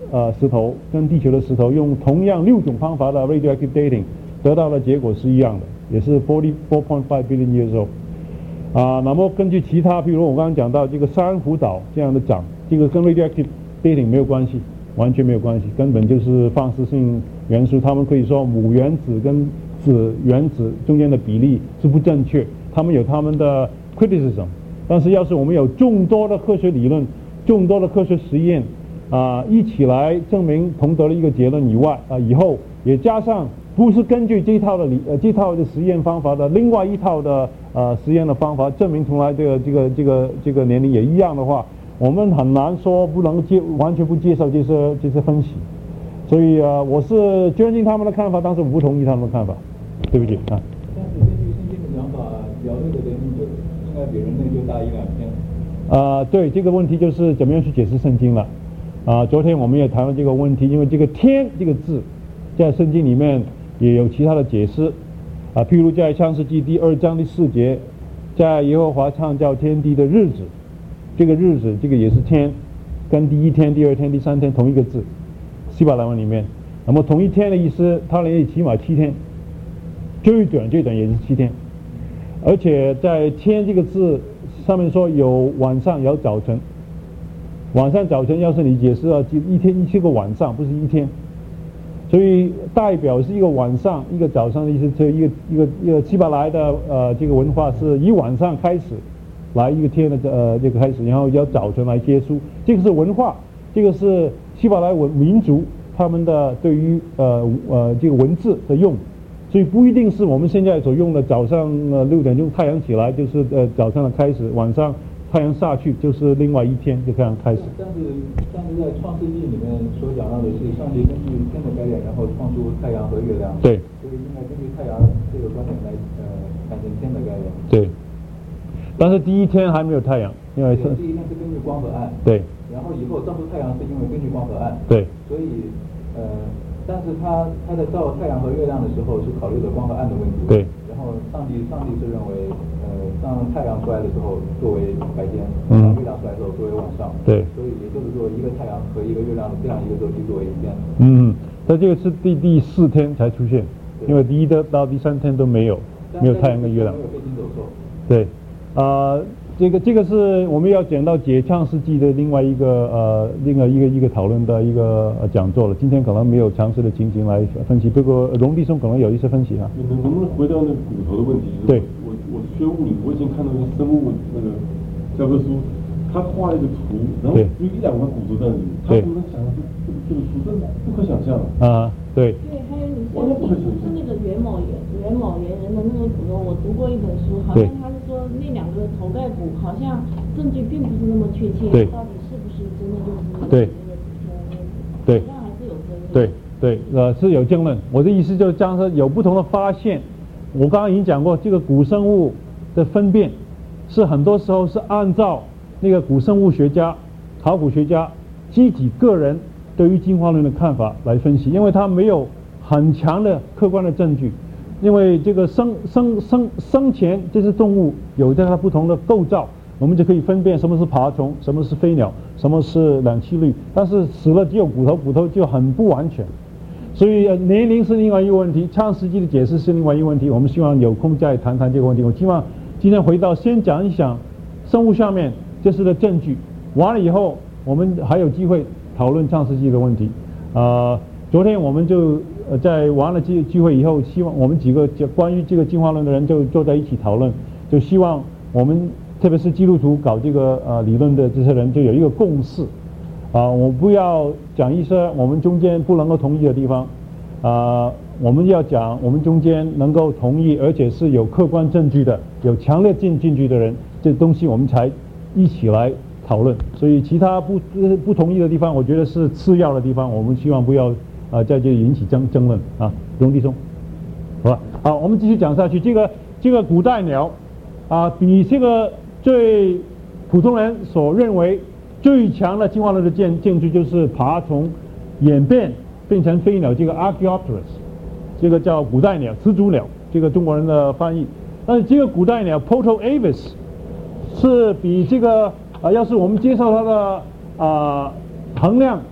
石头跟地球的石头用同样6种方法的 radioactive dating 得到的结果是一样的，也是44.5 billion years old。那么根据其他，比如我刚刚讲到这个珊瑚岛这样的长，这个跟 radioactive dating 没有关系，完全没有关系，根本就是放射性元素。他们可以说母原子跟子原子中间的比例是不正确，他们有他们的 criticism。但是要是我们有众多的科学理论、众多的科学实验一起来证明同得了一个结论以外以后也加上不是根据这套的实验方法的另外一套的实验的方法证明出来这个年龄也一样的话，我们很难说不能完全不接受这些分析。所以我是尊敬他们的看法，但是我不同意他们的看法，对不起但是根据圣经的讲法，鸟类的年龄应该比人类就大1-2天。 对，这个问题就是怎么样去解释圣经了。昨天我们也谈了这个问题，因为这个天这个字在圣经里面也有其他的解释譬如在创世纪第2章第4节，在耶和华创造天地的日子，这个日子这个也是天，跟第1天、第2天、第3天同一个字，希伯来文里面。那么同一天的意思，它也起码7天，最短也是7天。而且在天这个字上面说有晚上有早晨，晚上早晨要是你解释了一天是个晚上，不是一天，所以代表是一个晚上一个早上的意思。这一个希伯来的这个文化是以晚上开始来一个天的这个开始，然后要早晨来结束，这个是文化，这个是希伯来民族他们的对于这个文字的用。所以不一定是我们现在所用的早上6点钟太阳起来就是早上的开始，晚上太阳下去就是另外一天就这样开始。 但是在创世纪里面所讲到的是上帝根据天的概念，然后创出太阳和月亮。 对。 所以应该根据太阳这个观点来产生天的概念。 对。但是第一天还没有太阳，因为第一天是根据光和暗。 对。 然后以后造出太阳是因为根据光和暗。 对。 所以但是他在造太阳和月亮的时候是考虑的光和暗的问题。 对。 然后上帝是认为，当太阳出来的时候作为白天，月亮出来的时候作为晚上。 对。 所以也就是说，一个太阳和一个月亮这样一个周期作为一天。 但这个是第4天才出现，因为第1到第3天都没有太阳跟月亮。 没有飞行走兽。 对。这个是我们要讲到解创世纪的另外一个讨论的一个讲座了。今天可能没有详细的情形来分析，不过荣弟兄可能有一些分析能不能回到那个骨头的问题？ 对， 我学物理，我以前看到那个生物那个教科书，他画一个图，然后有1-2块骨头在那里，他怎么能想到这个图？这不可想象对。 对，还有你像就是那个元谋猿人的那个骨头，我读过一本书，好像他是说那2个头盖骨好像证据并不是那么确切，到底是不是真的就是对， 好像还是有争议。 对，是有争论。我的意思就是这样说，有不同的发现。我刚刚已经讲过，这个古生物的分辨是很多时候是按照那个古生物学家、考古学家自己个人对于进化论的看法来分析，因为他没有很强的客观的证据。因为这个生前这些动物有它不同的构造，我们就可以分辨什么是爬虫，什么是飞鸟，什么是两栖类。但是死了只有骨头就很不完全。所以年龄是另外一个问题，创世纪的解释是另外一个问题。我们希望有空再谈谈这个问题。我希望今天回到先讲一讲生物上面这是的证据，完了以后我们还有机会讨论创世纪的问题。昨天我们就在完了聚会以后，希望我们几个关于这个进化论的人就坐在一起讨论，就希望我们特别是基督徒搞这个理论的这些人就有一个共识。我不要讲一些我们中间不能够同意的地方，我们要讲我们中间能够同意，而且是有客观证据的、有强烈证据的人，这东西我们才一起来讨论。所以其他不同意的地方，我觉得是次要的地方，我们希望不要在这里引起争论荣弟兄，好吧？好，我们继续讲下去。这个古代鸟比这个最普通人所认为最强的进化论的证据就是爬虫演变变成飞鸟，这个 Archaeopteryx， 这个叫古代鸟、始祖鸟，这个中国人的翻译。但是这个古代鸟 Proto-Aves 是比这个要是我们接受它的衡量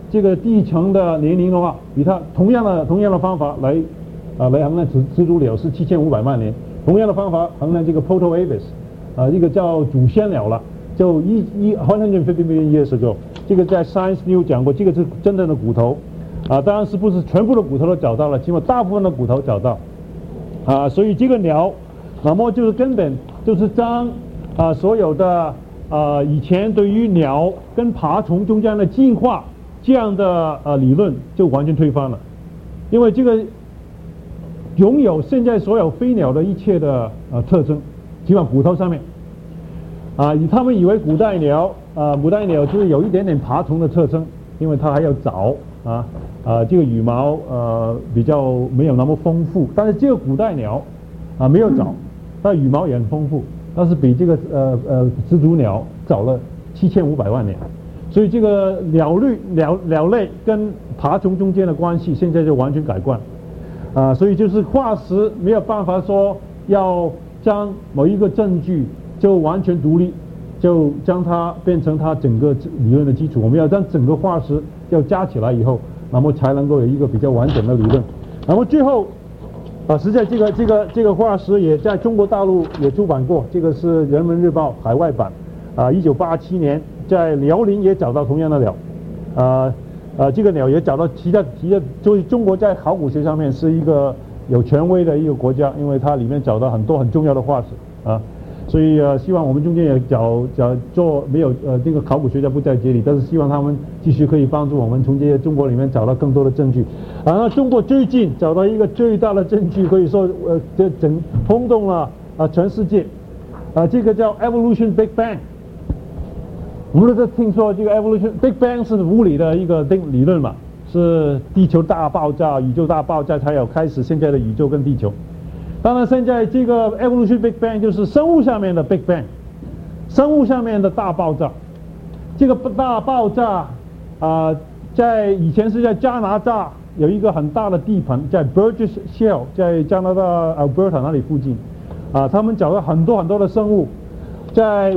这个地层的年龄的话，比它同样的方法来衡量始祖鸟是7500万年，同样的方法衡量这个 Proto Aves， 一个叫祖先鸟了，就150 million years ago， 这个在 Science News 讲过，这个是真正的骨头，当然是不是全部的骨头都找到了，起码大部分的骨头找到，所以这个鸟，那么就是根本就是将所有的以前对于鸟跟爬虫中间的进化这样的理论就完全推翻了，因为这个拥有现在所有飞鸟的一切的特征，基本上骨头上面，他们以为古代鸟就是有一点点爬虫的特征，因为它还有爪这个羽毛比较没有那么丰富，但是这个古代鸟没有爪，它羽毛也很丰富，但是比这个始祖鸟早了7500万年，所以这个鸟类跟爬虫中间的关系现在就完全改观，所以就是化石没有办法说要将某一个证据就完全独立，就将它变成它整个理论的基础，我们要将整个化石要加起来以后，那么才能够有一个比较完整的理论。那么最后实在这个化石也在中国大陆也出版过，这个是《人民日报》海外版，1987年在辽宁也找到同样的鸟，这个鸟也找到其他，所以中国在考古学上面是一个有权威的一个国家，因为它里面找到很多很重要的化石所以希望我们中间也做没有这个考古学家不在这里，但是希望他们继续可以帮助我们从这些中国里面找到更多的证据。那中国最近找到一个最大的证据，可以说轰动了全世界，这个叫 Evolution Big Bang。我们都听说这个 Evolution Big Bang 是物理的一个理论嘛，是地球大爆炸、宇宙大爆炸才有开始现在的宇宙跟地球。当然，现在这个 Evolution Big Bang 就是生物上面的 Big Bang， 生物上面的大爆炸。这个大爆炸在以前是在加拿大有一个很大的地盘，在 Burgess Shale， 在加拿大 Alberta 那里附近，他们找到很多很多的生物，在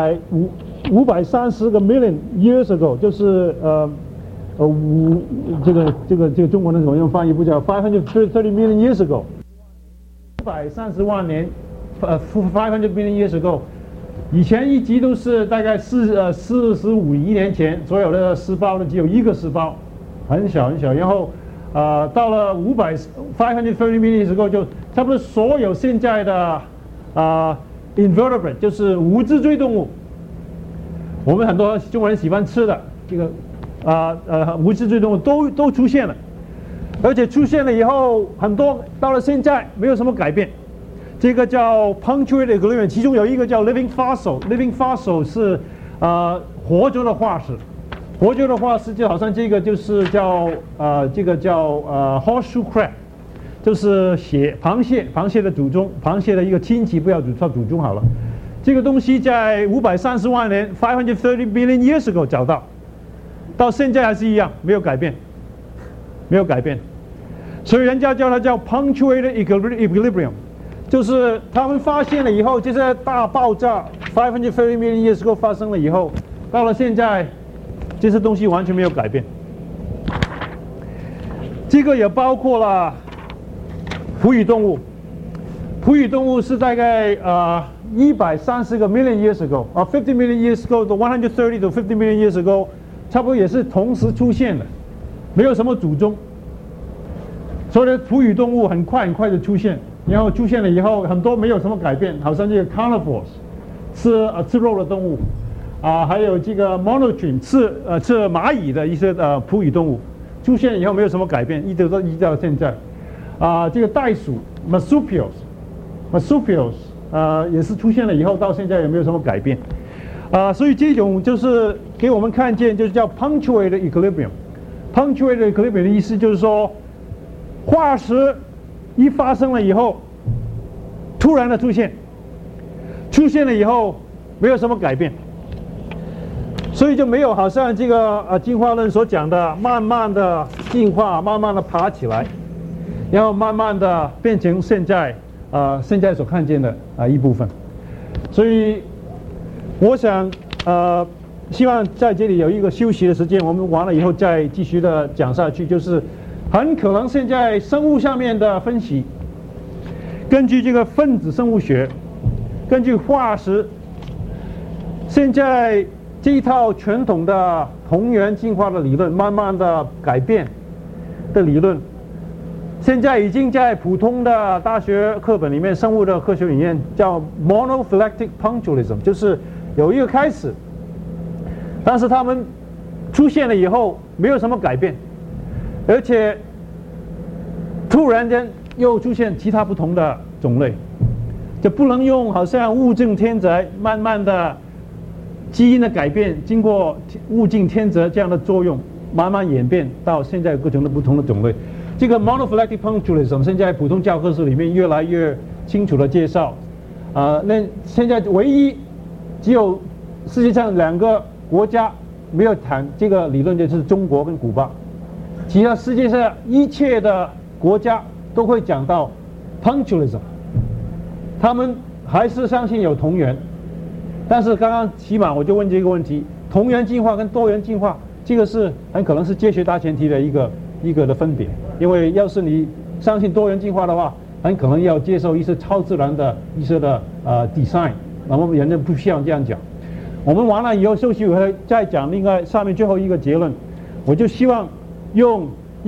530个 million years ago， 就是这个中国人怎么用翻译不叫530 million years ago。530万年500 million years ago， 以前一集都是大概45亿年前，所有的细胞呢只有一个细胞，很小很小。然后到了530 million years ago， 就差不多所有现在的invertebrate， 就是无脊椎动物，我们很多中国人喜欢吃的这个无脊椎动物都出现了。而且出现了以后，很多到了现在没有什么改变。这个叫 punctuated equilibrium， 其中有一个叫 living fossil。living fossil 是活着的化石，活着的化石就好像这个就是叫horseshoe crab， 就是螃蟹的祖宗，螃蟹的一个亲戚，不要叫祖宗好了。这个东西在530万年530 million years ago 找到现在还是一样，没有改变。所以人家叫它叫 punctuated equilibrium， 就是他们发现了以后，这些大爆炸530 million years ago 发生了以后，到了现在，这些东西完全没有改变。这个也包括了哺乳动物，哺乳动物是大概130个 million years ago 50 million years ago 到130 到50 million years ago， 差不多也是同时出现的，没有什么祖宗。所以哺乳动物很快的出现，然后出现了以后，很多没有什么改变，好像这个 carnivores 吃肉的动物，还有这个 monotremes 吃蚂蚁的一些哺乳动物，出现以后没有什么改变，一直到现在。这个袋鼠 marsupials 也是出现了以后，到现在也没有什么改变。所以这种就是给我们看见，就是叫 punctuated equilibrium。punctuated equilibrium 的意思就是说，化石一发生了以后，突然的出现了以后没有什么改变，所以就没有好像这个进化论所讲的慢慢的进化，慢慢的爬起来，然后慢慢的变成现在所看见的一部分。所以我想希望在这里有一个休息的时间，我们完了以后再继续的讲下去。就是很可能现在生物上面的分析，根据这个分子生物学，根据化石，现在这一套传统的同源进化的理论，慢慢的改变的理论，现在已经在普通的大学课本里面，生物的科学里面叫 monophyletic punctualism， 就是有一个开始，但是它们出现了以后没有什么改变，而且突然间又出现其他不同的种类，就不能用好像物竞天择，慢慢的基因的改变，经过物竞天择这样的作用，慢慢演变到现在各种的不同的种类。这个 monophyletic punctualism 现在普通教科书里面越来越清楚的介绍。那现在唯一只有世界上2个国家没有谈这个理论，就是中国跟古巴。其他世界上一切的国家都会讲到 punctualism， 他们还是相信有同源。但是刚刚起码我就问这个问题：同源进化跟多元进化，这个是很可能是接学大前提的一个的分别。因为要是你相信多元进化的话，很可能要接受一些超自然的一些的design， 那么人家不需要这样讲。我们完了以后休息会再讲另外上面最后一个结论。我就希望用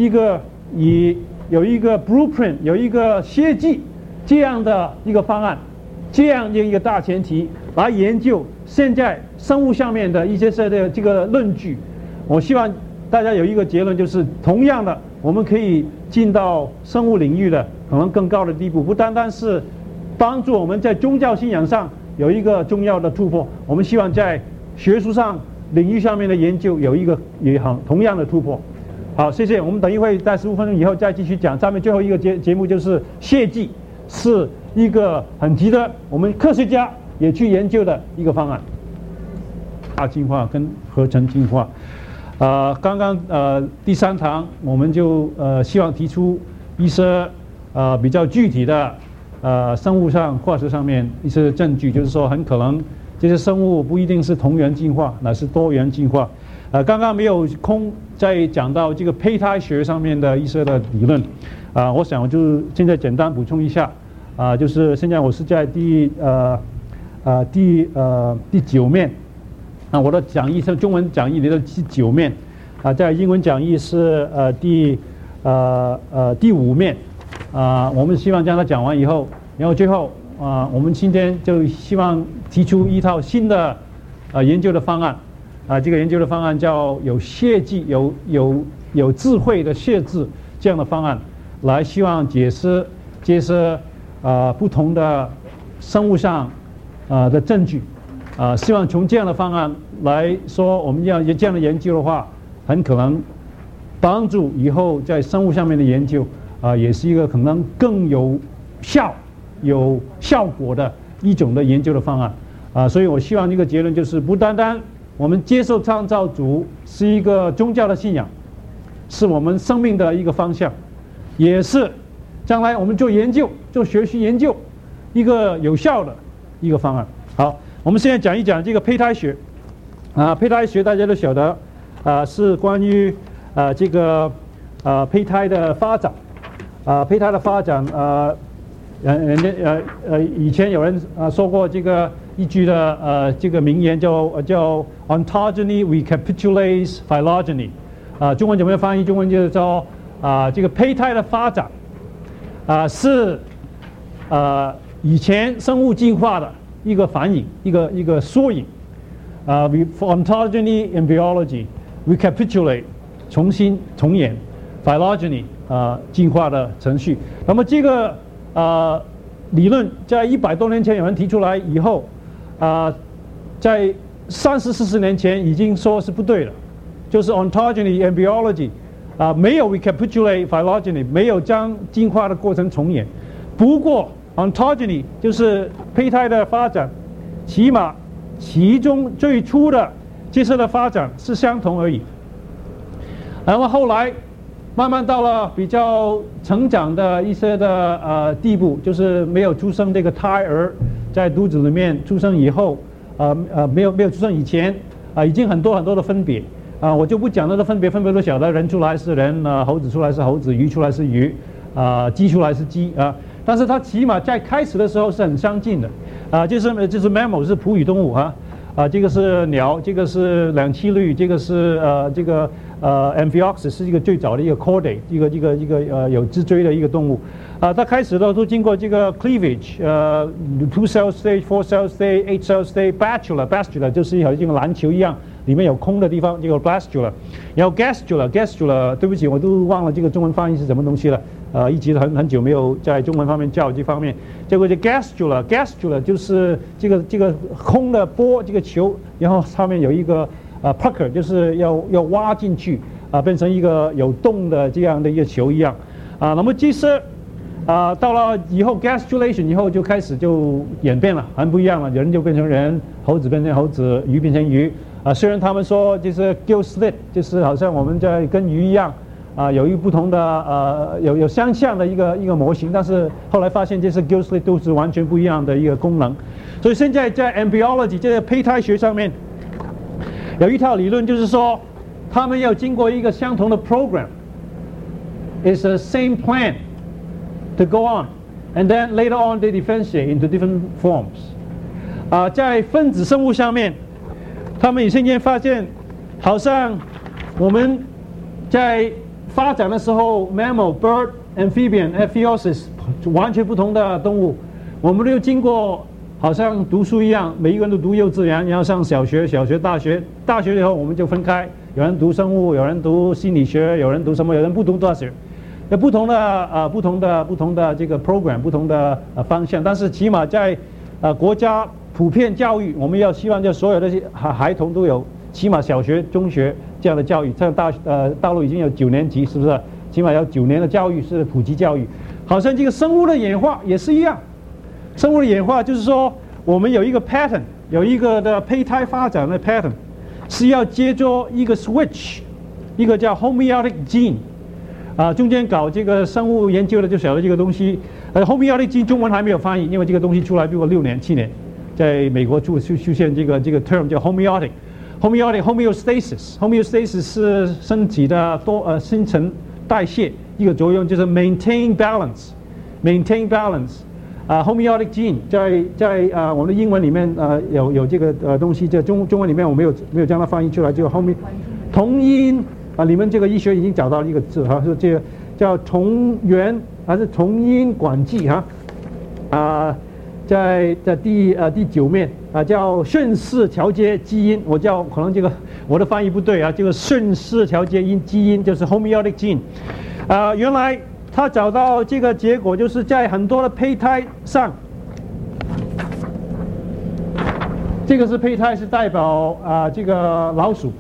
有一个 blueprint， 有一个血迹这样的一个方案，这样的一个大前提来研究现在生物上面的一些的这个论据。我希望大家有一个结论，就是同样的，我们可以进到生物领域的可能更高的地步，不单单是帮助我们在宗教信仰上有一个重要的突破，我们希望在学术上领域上面的研究有一个同样的突破。好，谢谢。我们等一会在15分钟以后再继续讲。下面最后一个节目就是血迹，是一个很值得我们科学家也去研究的一个方案。大进化跟合成进化。刚刚第3堂我们就希望提出一些比较具体的生物上化石上面一些证据，就是说很可能这些生物不一定是同源进化，乃是多元进化。刚刚没有空再讲到这个胚胎学上面的一些的理论，我想我就现在简单补充一下，就是现在我是在第9面。我的讲义是中文讲义里的第9面，在英文讲义是第5面，我们希望将它讲完以后，然后最后我们今天就希望提出一套新的研究的方案，这个研究的方案叫有血迹、有智慧的血质这样的方案，来希望解释这些不同的生物上的证据。希望从这样的方案来说，我们要这样的研究的话，很可能帮助以后在生物上面的研究，也是一个可能更有效果的一种的研究的方案。所以我希望这个结论就是，不单单我们接受创造主是一个宗教的信仰，是我们生命的一个方向，也是将来我们做研究、做学习研究一个有效的一个方案。好。我们现在讲一讲这个胚胎学，胚胎学大家都晓得，是关于这个胚胎的发展，胚胎的发展，以前有人说过这个一句的这个名言叫 ontogeny recapitulates phylogeny，中文怎么样翻译？中文就是说这个胚胎的发展，是以前生物进化的一个反影，一个缩影。For ontogeny in biology, recapitulate 重演 phylogeny 进化的程序。那么这个理论在100多年前有人提出来以后，在30、40年前已经说是不对了，就是 ontogeny in biology 没有 recapitulate phylogeny， 没有将进化的过程重演。不过ontogeny 就是胚胎的发展，起码其中最初的这些的发展是相同而已。然后后来慢慢到了比较成长的一些的地步，就是没有出生这个胎儿在肚子里面出生以后，没有出生以前， 已经很多的分别我就不讲那个分别都晓得，人出来是人猴子出来是猴子，鱼出来是鱼鸡出来是鸡但是它起码在开始的时候是很相近的就是 mammal 是哺乳动物这个是鸟，这个是两栖类，这个是Amphioxus 是一个最早的一个 chordate， 一个有脊椎的一个动物它开始都经过这个 cleavage 2 cell stage 4 cell stage 8 cell stage bastula 就是好像篮球一样，里面有空的地方，这个 blastula， 然后 gastrula 对不起，我都忘了这个中文翻译是什么东西了一直很久没有在中文方面教这方面。这个 gastrula 就是这个空的波这个球，然后上面有一个pucker， 就是要挖进去变成一个有洞的这样的一个球一样那么其实到了以后 gastrulation 以后就开始就演变了，很不一样了，人就变成人，猴子变成猴子，鱼变成鱼虽然他们说就是 gill slit， 就是好像我们在跟鱼一样有一不同的有相像的一个模型，但是后来发现这些 gill slit 都是完全不一样的一个功能。所以现在在 embryology 这个胚胎学上面有一套理论，就是说他们要经过一个相同的 program， it's the same plan to go on and then later on they differentiate into different forms在分子生物上面他们现在发现好像我们在发展的时候 mammal bird amphibian Amphioxus 完全不同的动物，我们都经过好像读书一样，每一个人都读幼稚园，然后上小学大学以后我们就分开，有人读生物，有人读心理学，有人读什么，有人不读大学，有不同的这个 program， 不同的方向，但是起码在国家普遍教育，我们要希望就所有的孩童都有起码小学中学这样的教育，像大陆已经有9年级，是不是？起码要9年的教育是普及教育。好像这个生物的演化也是一样，生物的演化就是说我们有一个 pattern， 有一个的胚胎发展的 pattern， 是要接着一个 switch， 一个叫 homeotic gene。中间搞这个生物研究的就晓得这个东西，homeotic gene 中文还没有翻译，因为这个东西出来比我6年7年，在美国出现这个 term 叫 homeostasis 是身体的新陈代谢一个作用，就是 maintain balance。homeotic gene 在我们的英文里面有这个东西，在中文里面我没有将它翻译出来，就 同音你们这个医学已经找到一个字是这个叫同源还是同音管记在第9面叫顺势调节基因，可能这个我的翻译不对这个顺势调节基因就是 homeotic gene。原来他找到这个结果，就是在很多的胚胎上，这个是胚胎，是代表这个老鼠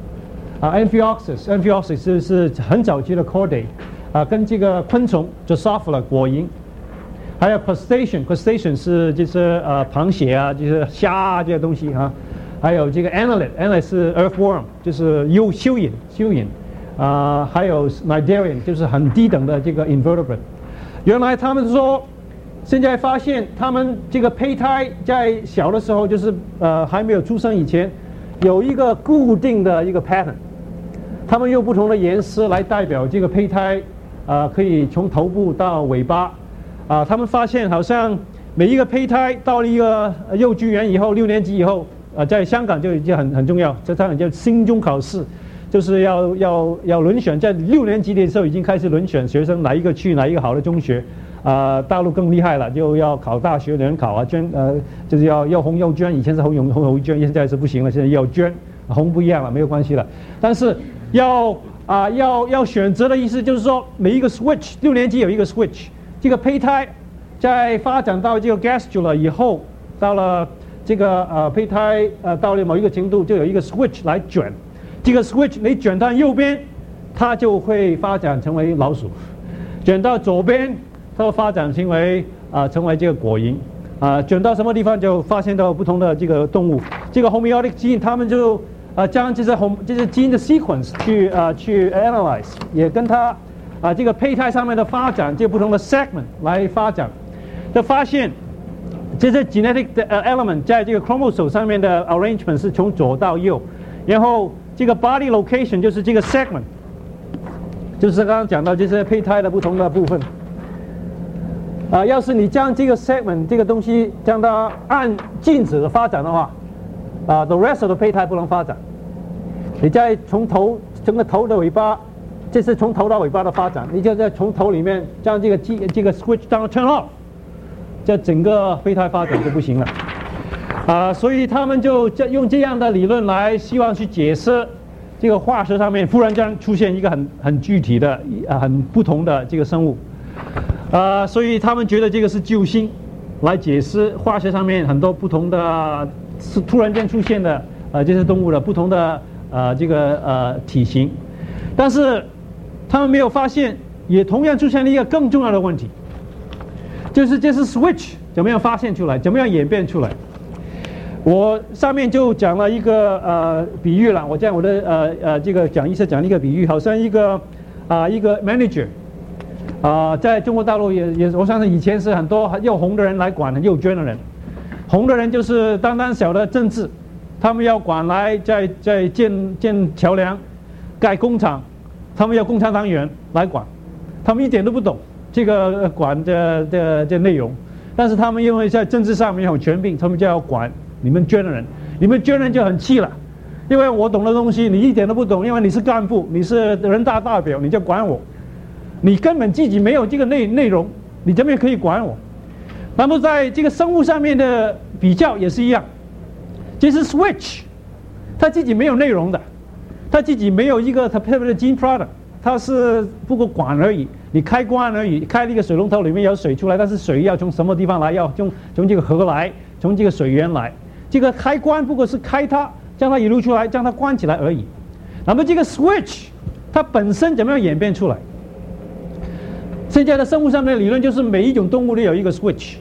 Amphioxus 是很早期的 chordate跟这个昆虫 Drosophila 果蝇，还有 crustacean 是就是螃蟹就是虾这些东西还有这个 annelid 是 earthworm 就是蚯蚓还有 cnidarian 就是很低等的这个 invertebrate。原来他们说，现在发现他们这个胚胎在小的时候，就是还没有出生以前，有一个固定的一个 pattern。他们用不同的颜色来代表这个胚胎可以从头部到尾巴他们发现好像每一个胚胎到了一个幼稚园以后6年级以后在香港就已经很重要，在香港叫新中考试，就是要轮选，在6年级的时候已经开始轮选学生哪一个去哪一个好的中学大陆更厉害了，就要考大学联考就是要红又捐，以前是红捐，现在是不行了，现在要捐，红不一样了，没有关系了，但是要选择的意思就是说，每一个 switch 6年级有一个 switch， 这个胚胎在发展到这个 gastrula 以后，到了这个胚胎到了某一个程度，就有一个 switch 来卷，这个 switch 你卷到右边，它就会发展成为老鼠；卷到左边，它会发展成为这个果蝇；卷到什么地方就发现到不同的这个动物。这个 homeotic gene 他们就将这些基因的 sequence 去 analyze， 也跟它这个胚胎上面的发展，这不同的 segment 来发展，就发现这些 genetic 的element 在这个 chromosome 上面的 arrangement 是从左到右， 然后这个 body location 就是这个 segment， 就是刚刚讲到这些胚胎的不同的部分。要是你将这个 segment 这个东西将它按静止的发展的话，the rest of the 胚胎不能发展。你再从整个头的尾巴，这是从头到尾巴的发展，你就在从头里面将这个 switch 当 turn off， 这整个胚胎发展就不行了。所以他们就用这样的理论来希望去解释这个化石上面忽然间出现一个很具体的很不同的这个生物。所以他们觉得这个是救星，来解释化石上面很多不同的是突然间出现的这些动物的不同的这个体型，但是他们没有发现，也同样出现了一个更重要的问题，就是这是 switch 怎么样发现出来，怎么样演变出来。我上面就讲了一个比喻了，我讲我的这个讲一个比喻，好像一个 manager。在中国大陆也，我相信以前是很多又红的人来管又捐的人。红的人就是单单小的政治，他们要管来在建桥梁、盖工厂，他们要共产党员来管，他们一点都不懂这个管的内容，但是他们因为在政治上面有权柄，他们就要管你们捐的人，你们捐人就很气了，因为我懂的东西你一点都不懂，因为你是干部，你是人大代表，你就管我。你根本自己没有这个内容，你怎么可以管我？那么在这个生物上面的比较也是一样，这是 switch， 它自己没有内容的，它自己没有一个特别的 gene product， 它是不过管而已，你开关而已，开了一个水龙头里面有水出来，但是水要从什么地方来？要从这个河来，从这个水源来，这个开关不过是开它，将它引入出来，将它关起来而已。那么这个 switch 它本身怎么样演变出来？现在的生物上面的理论就是每一种动物都有一个 switch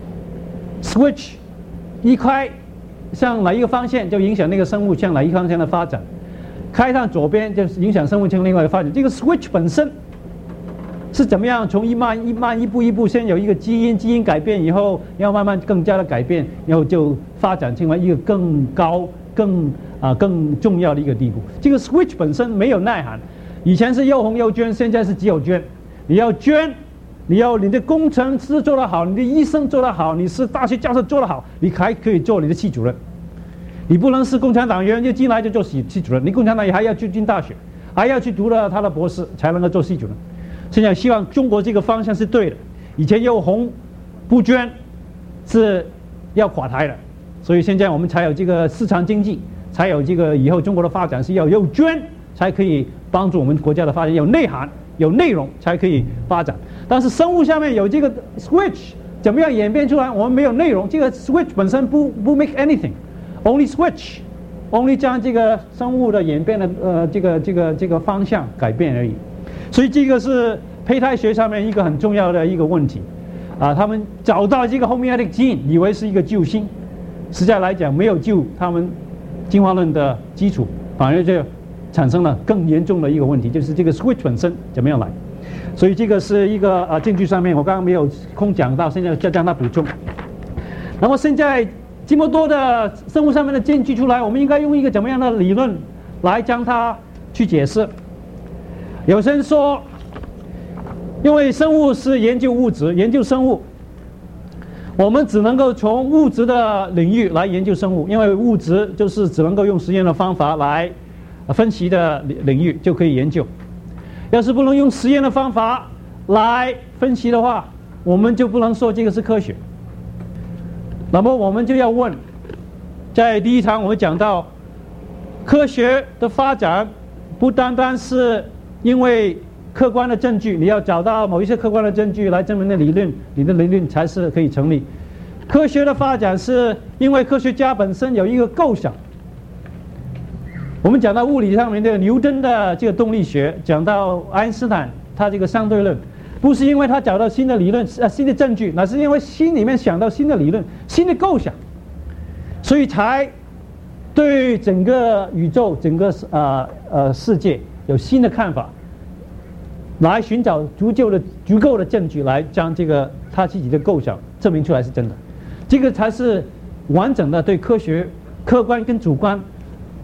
一开向哪一个方向就影响那个生物向哪一个方向的发展，开向左边就影响生物向另外的发展。这个 switch 本身是怎么样从一步先有一个基因改变以后，然后慢慢更加的改变，然后就发展成为一个更高更重要的一个地步。这个 switch 本身没有内涵，以前是又红又捐，现在是只有捐。你要捐，你的工程师做得好，你的医生做得好，你是大学教授做得好，你还可以做你的系主任。你不能是共产党员就进来就做系主任，你共产党员还要去进大学，还要去读了他的博士才能够做系主任。现在希望中国这个方向是对的，以前又红不捐是要垮台的，所以现在我们才有这个市场经济，才有这个以后中国的发展是要有捐才可以帮助我们国家的发展，有内涵。有内容才可以发展，但是生物下面有这个 switch 怎么样演变出来？我们没有内容，这个 switch 本身不 make anything，only switch，only 将这个生物的演变的这个方向改变而已。所以这个是胚胎学上面一个很重要的一个问题他们找到这个 homeotic gene 以为是一个救星，实在来讲没有救他们进化论的基础，反而就产生了更严重的一个问题，就是这个 switch 本身怎么样来。所以这个是一个证据上面我刚刚没有空讲到，现在再将它补充。那么现在这么多的生物上面的证据出来，我们应该用一个怎么样的理论来将它去解释？有些人说，因为生物是研究物质，研究生物，我们只能够从物质的领域来研究生物，因为物质就是只能够用实验的方法来分析的领域就可以研究。要是不能用实验的方法来分析的话，我们就不能说这个是科学。那么我们就要问，在第一堂我们讲到，科学的发展不单单是因为客观的证据，你要找到某一些客观的证据来证明的理论，你的理论才是可以成立。科学的发展是因为科学家本身有一个构想。我们讲到物理上面的牛顿的这个动力学，讲到爱因斯坦他这个相对论，不是因为他找到新的理论新的证据，那是因为心里面想到新的理论新的构想，所以才对整个宇宙整个世界有新的看法，来寻找足够的证据来将这个他自己的构想证明出来是真的。这个才是完整的对科学客观跟主观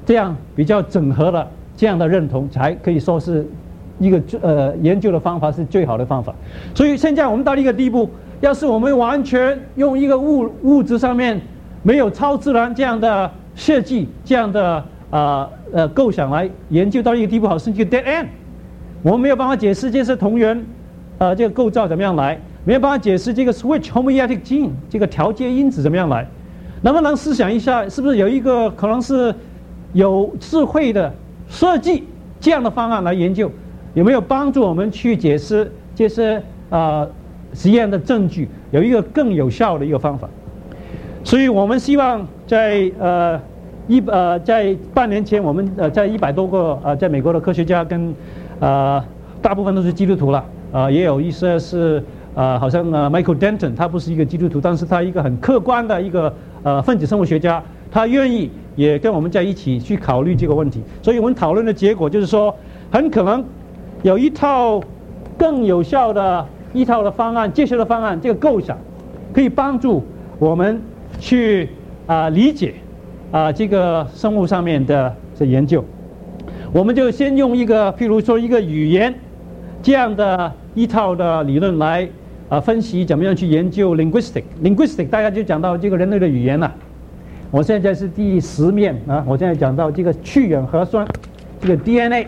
这样比较整合了这样的认同，才可以说是一个研究的方法是最好的方法。所以现在我们到了一个地步，要是我们完全用一个物质上面没有超自然这样的设计、这样的构想来研究到一个地步，好像一个 dead end， 我们没有办法解释这是同源这个构造怎么样来，没有办法解释这个 switch homeostatic gene 这个调节因子怎么样来。能不能思想一下，是不是有一个可能是有智慧的设计这样的方案来研究，有没有帮助我们去解释这些实验的证据，有一个更有效的一个方法。所以我们希望在在半年前，我们在100多个在美国的科学家跟大部分都是基督徒了，也有一些是好像Michael Denton， 他不是一个基督徒，但是他一个很客观的一个分子生物学家，他愿意也跟我们在一起去考虑这个问题。所以我们讨论的结果就是说，很可能有一套更有效的方案，解释的方案，这个构想可以帮助我们去理解这个生物上面的研究。我们就先用一个譬如说一个语言这样的一套的理论来分析怎么样去研究 linguistic 大家就讲到这个人类的语言了。我现在是第10面我现在讲到这个去氧核酸，这个 DNA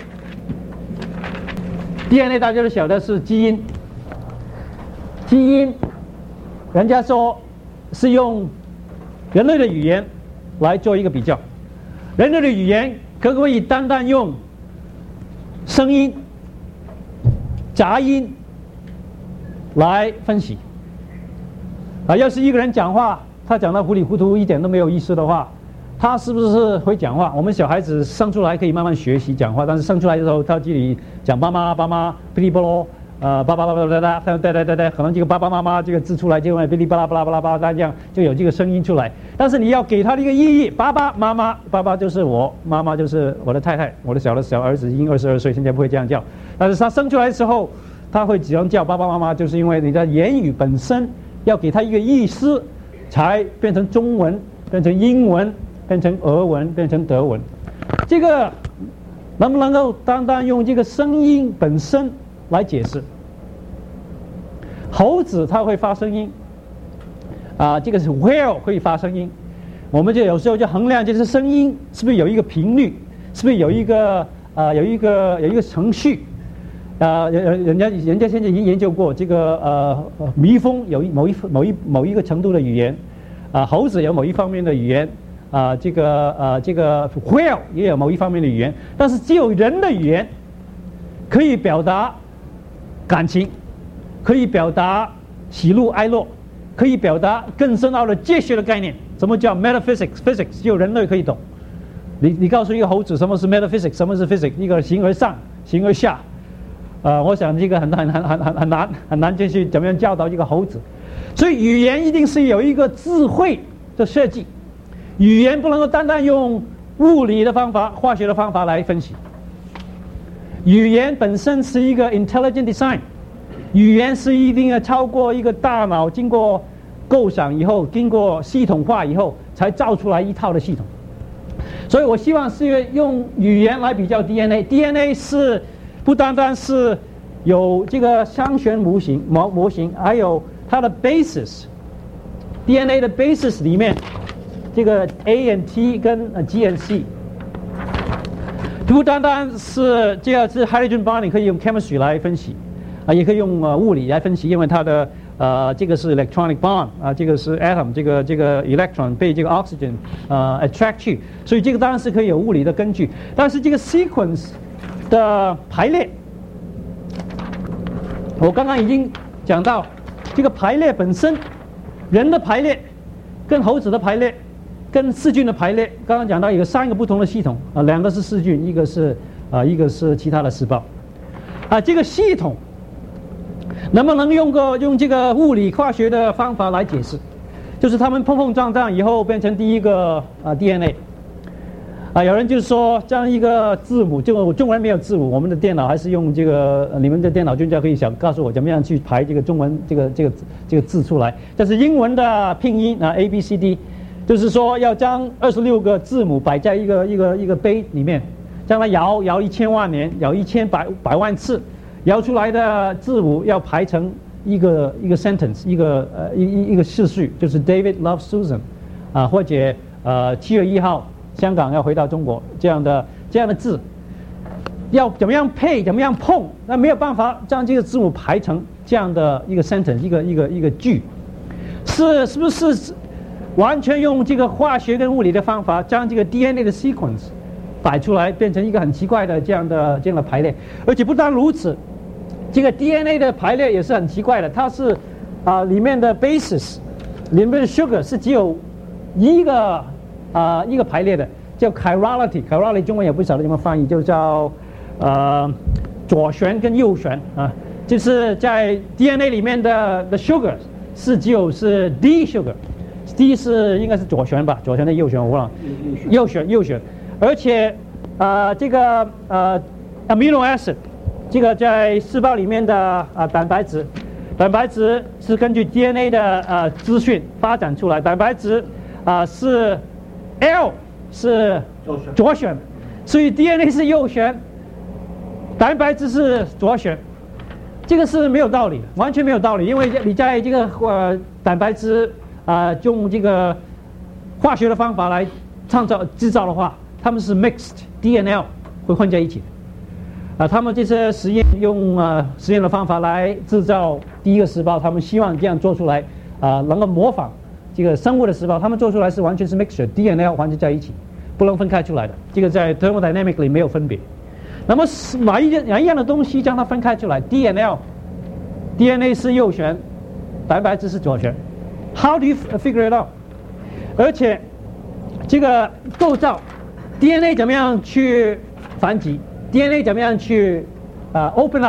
大家都晓得是基因，人家说是用人类的语言来做一个比较，人类的语言可不可以单单用声音、杂音来分析？要是一个人讲话，他讲到糊里糊涂，一点都没有意思的话，他是不是会讲话？我们小孩子生出来可以慢慢学习讲话，但是生出来的时候，他这里讲爸妈、噼里啪啦。爸爸对，可能这个爸爸妈妈这个字出来就会噼里啪啦巴拉巴拉这样就有这个声音出来。但是你要给他的一个意义，爸爸妈妈，爸爸就是我，妈妈就是我的太太，我的小儿子已经22岁，现在不会这样叫。但是他生出来的时候，他会只能叫爸爸妈妈，就是因为你的言语本身要给他一个意思，才变成中文，变成英文，变成俄文，变成德文。这个能不能够单单用这个声音本身来解释？猴子它会发声音，这个是 whale 会发声音，我们就有时候就衡量这些声音是不是有一个频率，是不是有一个程序，人家现在已经研究过这个蜜蜂有某一个程度的语言，猴子有某一方面的语言，这个 whale 也有某一方面的语言，但是只有人的语言可以表达感情，可以表达喜怒哀乐，可以表达更深奥的哲学的概念。什么叫 metaphysics？ 只有人类可以懂。你告诉一个猴子什么是 metaphysics， 什么是 physics， 一个形而上，形而下。我想这个很难就去怎么样教导一个猴子。所以语言一定是有一个智慧的设计，语言不能够单单用物理的方法、化学的方法来分析。语言本身是一个 intelligent design， 语言是一定要超过一个大脑经过构想以后，经过系统化以后才造出来一套的系统。所以我希望是用语言来比较 DNA 是不单单是有这个熵旋模型，还有它的 basis，DNA 的 basis 里面这个 A and T 跟G and C。不单单是这个是 hydrogen bond， 你可以用 chemistry 来分析，也可以用物理来分析，因为它的这个是 electronic bond， 这个是 atom， 这个 electron 被这个 oxygen attract 去，所以这个当然是可以有物理的根据。但是这个 sequence 的排列，我刚刚已经讲到，这个排列本身，人的排列跟猴子的排列。跟细菌的排列，刚刚讲到有3个不同的系统，2个是细菌，一个是其他的细胞，这个系统能不能用这个物理化学的方法来解释？就是它们碰撞以后变成第一个DNA，有人就是说这样一个字母，就中文没有字母，我们的电脑还是用这个，你们的电脑专家可以告诉我怎么样去排这个中文这个字出来，这是英文的拼音A B C D。 就是说要将26个字母摆在一个杯里面，将它摇1000万年，摇百万次，摇出来的字母要排成一个 sentence， 一个次序，就是 David loves Susan， 或者7月1号香港要回到中国这样的字，要怎么样配，怎么样碰，那没有办法将这个字母排成这样的一个 sentence， 一个句，是不是完全用这个化学跟物理的方法将这个 DNA 的 sequence 摆出来，变成一个很奇怪的这样的排列？而且不但如此，这个 DNA 的排列也是很奇怪的，它是里面的 bases， 里面的 sugar 是只有一个排列的，叫 chirality， 中文也不晓得怎么翻译，就叫左旋跟右旋就是在 DNA 里面的 sugar 是只有是 D sugar。D 应该是左旋吧，左旋的右旋我忘了，右旋，而且这个amino acid， 这个在细胞里面的蛋白质是根据 DNA 的资讯发展出来，蛋白质是 L 是左旋，所以 DNA 是右旋，蛋白质是左旋，这个是没有道理的，完全没有道理，因为你在这个蛋白质用这个化学的方法来制造的话，他们是 mixed DNL 会混在一起的。他们这些实验用实验的方法来制造第一个细胞，他们希望这样做出来能够模仿这个生物的细胞，他们做出来是完全是 mixture DNL 完全在一起，不能分开出来的。这个在 thermodynamic 里没有分别。那么哪一样的东西将它分开出来 ？DNA 是右旋，蛋白质是左旋。How do you figure it out？ 而且这个构造 ，DNA 怎么样去繁殖 ？DNA 怎么样去open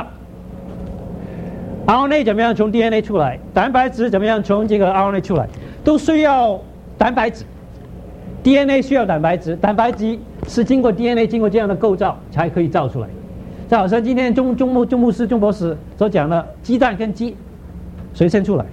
up？RNA 怎么样从 DNA 出来？蛋白质怎么样从这个 RNA 出来？都需要蛋白质。DNA 需要蛋白质，蛋白质是经过 DNA 经过这样的构造才可以造出来。就好像今天钟博士所讲的，鸡蛋跟鸡谁先出来？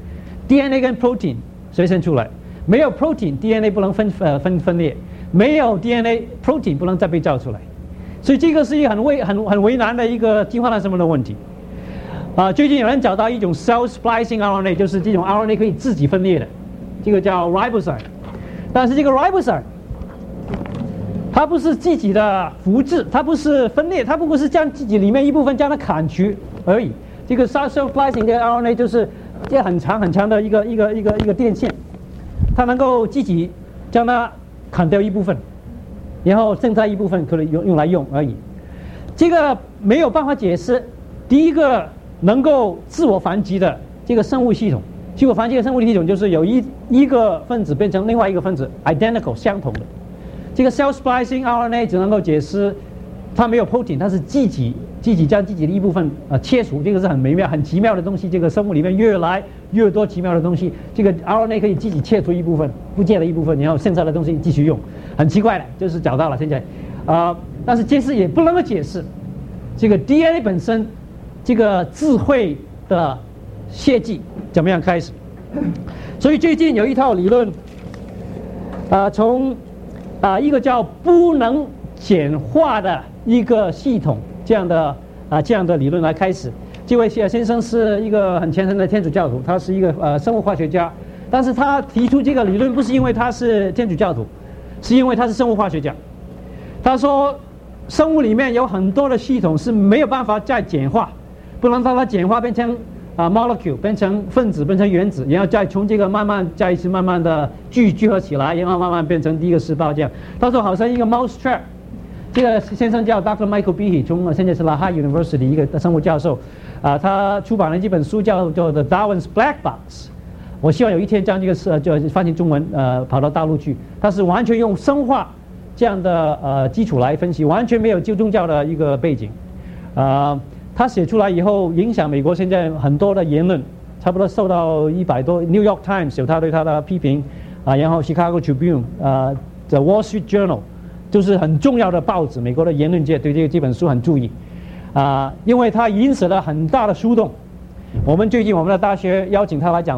DNA 跟 protein 谁先出来？没有 protein DNA 不能分裂，没有 DNA protein 不能再被造出来，所以这个是一个很为难的一个进化论生物的问题。最近有人找到一种 cell splicing RNA， 就是这种 RNA 可以自己分裂的，这个叫 ribosome。但是这个 ribosome 它不是自己的复制，它不是分裂，它不过是将自己里面一部分将它砍去而已。这个 cell splicing 的 RNA 就是这很长的一个电线，它能够自己将它砍掉一部分，然后剩下一部分可能用来用而已。这个没有办法解释第一个能够自我繁殖的这个生物系统。自我繁殖的生物系统就是有一个分子变成另外一个分子 identical 相同的。这个 cell splicing RNA 只能够解释它没有 protein， 它是自己将自己的一部分切除，这个是很美妙、很奇妙的东西。这个生物里面越来越多奇妙的东西，这个 RNA 可以自己切除一部分，不见的一部分，然后剩下的东西继续用，很奇怪的，就是找到了现在，但是这是也不能够解释这个 DNA 本身这个智慧的设计怎么样开始。所以最近有一套理论，从一个叫不能简化的一个系统这样的理论来开始。这位先生是一个很虔诚的天主教徒，他是一个生物化学家，但是他提出这个理论不是因为他是天主教徒，是因为他是生物化学家。他说生物里面有很多的系统是没有办法再简化，不能让它简化变成molecule 变成分子变成原子，然后再从这个慢慢的聚合起来，然后慢慢变成第一个细胞这样。他说好像一个 mouse trap。这个先生叫 Dr. Michael Behe， 现在是 La Haye University 一个生物教授，他出版了这本书叫做 The Darwin's Black Box。我希望有一天将这个就翻成中文跑到大陆去。他是完全用生化这样的基础来分析，完全没有宗教的一个背景。他写出来以后影响美国现在很多的言论，差不多受到100多 New York Times 有他对他的批评然后 Chicago Tribune、The Wall Street Journal 就是很重要的报纸，美国的言论界对这本书很注意因为它引起了很大的轰动。我们最近我们的大学邀请他来讲道，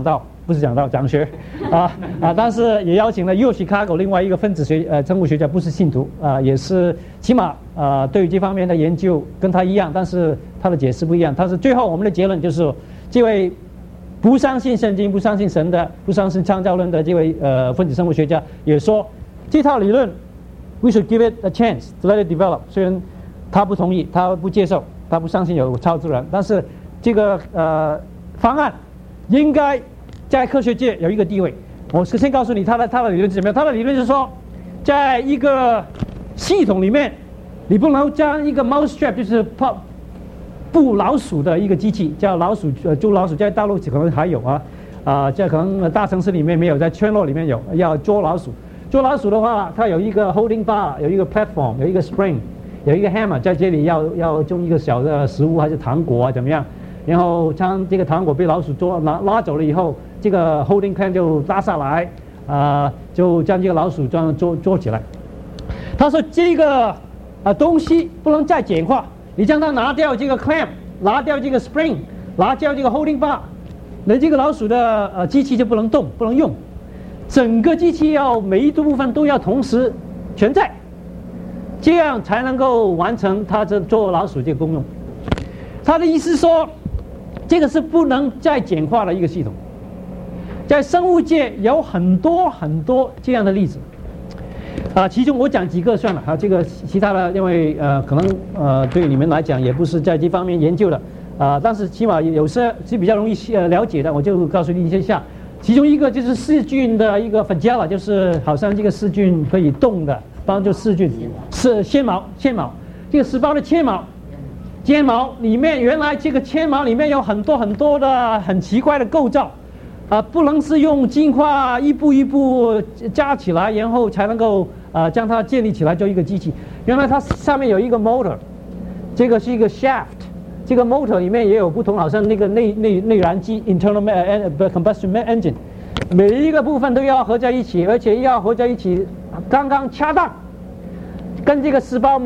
不是讲道，讲学，但是也邀请了 U Chicago 另外一个分子生物学家，不是信徒也是起码对于这方面的研究跟他一样，但是他的解释不一样。但是最后我们的结论就是，这位不相信圣经、不相信神的、不相信创造论的这位分子生物学家也说，这套理论 we should give it a chance to let it develop。虽然他不同意，他不接受，他不相信有超自然，但是这个方案应该在科学界有一个地位。我先告诉你他的理论是怎么样。他的理论是说，在一个系统里面，你不能将一个 mouse trap， 就是捕老鼠的一个机器，叫捉老鼠，在大陆可能还有在可能大城市里面没有，在村落里面有，要捉老鼠。捉老鼠的话，它有一个 holding bar， 有一个 platform， 有一个 spring， 有一个 hammer， 在这里要种一个小的食物还是糖果怎么样？然后当这个糖果被老鼠拉走了以后，这个 holding clamp 就拉下来，就将这个老鼠这样捉起来。他说这个东西不能再简化，你将它拿掉这个 clamp， 拿掉这个 spring， 拿掉这个 holding bar， 那这个老鼠的机器就不能动，不能用。整个机器每一部分都要同时存在，这样才能够完成它捉老鼠这个功用。他的意思说，这个是不能再简化的一个系统。在生物界有很多很多这样的例子，其中我讲几个算了，这个其他的因为可能对你们来讲也不是在这方面研究的，但是起码有些是比较容易了解的，我就告诉你一下。其中一个就是细菌的一个 flagella， 就是好像这个细菌可以动的，帮助细菌是纤毛，这个细胞的纤毛里面，原来这个纤毛里面有很多很多的很奇怪的构造，不能是用进化一步一步加起来，然后才能够将它建立起来做一个机器。原来它上面有一个 motor， 这个是一个 shaft。这个 motor 里面也有不同，好像那个内燃机 internal combustion engine， 每一个部分都要合在一起，而且要合在一起刚刚恰当，跟这个细胞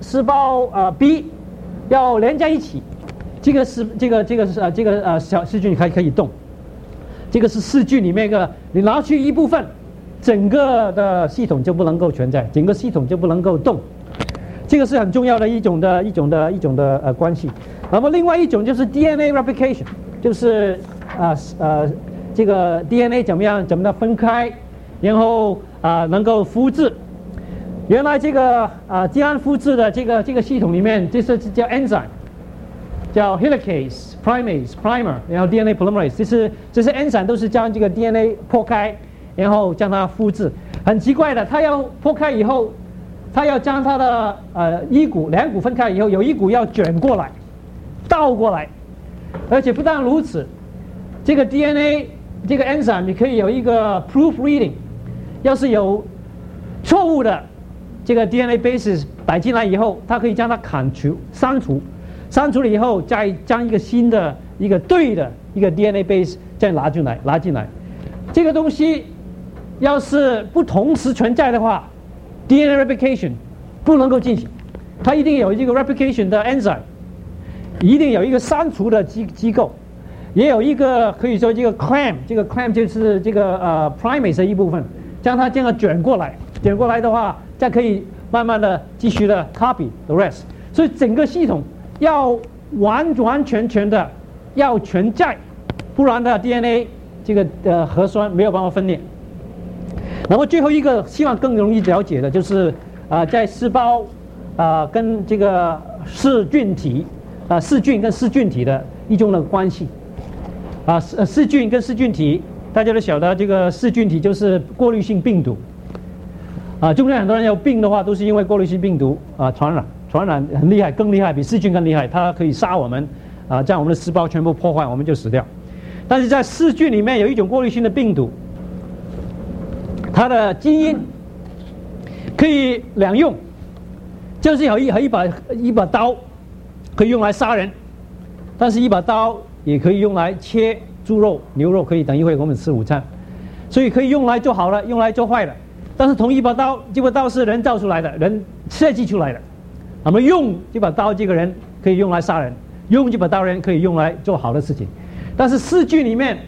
B 要连在一起。这个小细菌还可以动，这个是细菌里面一个，你拿去一部分，整个的系统就不能够存在，整个系统就不能够动。这个是很重要的一种的关系。那么另外一种就是 DNA replication， 就是这个 DNA 怎么的分开，然后能够复制。原来这个基因复制的这个系统里面，这是叫 enzyme， 叫 helicase、primase、primer， 然后 DNA polymerase， 这些 enzyme 都是将这个 DNA 破开，然后将它复制。很奇怪的，它要破开以后，它要将它的两股分开以后，有一股要卷过来。倒过来，而且不但如此，这个 DNA 这个 enzyme 你可以有一个 proofreading， 要是有错误的这个 DNA bases 摆进来以后，它可以将它删除了以后，再将一个新的一个对的一个 DNA base 再拿进来。这个东西要是不同时存在的话 ，DNA replication 不能够进行，它一定有一个 replication 的 enzyme。一定有一个删除的机构，也有一个可以说这个 clamp， 这个 clamp 就是这个primase 的一部分，将它这样卷过来的话，再可以慢慢的继续的 copy the rest。所以整个系统要完全的要存在，不然的 DNA 这个核酸没有办法分裂。然后最后一个希望更容易了解的就是在细胞跟这个噬菌体。细菌跟噬菌体的一种的关系，细菌跟噬菌体，大家都晓得，这个噬菌体就是过滤性病毒，中间很多人有病的话，都是因为过滤性病毒传染很厉害，更厉害，比细菌更厉害，它可以杀我们，将我们的细胞全部破坏，我们就死掉。但是在细菌里面有一种过滤性的病毒，它的基因可以两用，就是有一把刀。可以用来杀人，但是一把刀也可以用来切猪肉、牛肉，可以等一会我们吃午餐，所以可以用来做好了，用来做坏的。但是同一把刀，这把刀是人造出来的，人设计出来的。那么用这把刀，这个人可以用来杀人；用这把刀，人可以用来做好的事情。但是细菌里面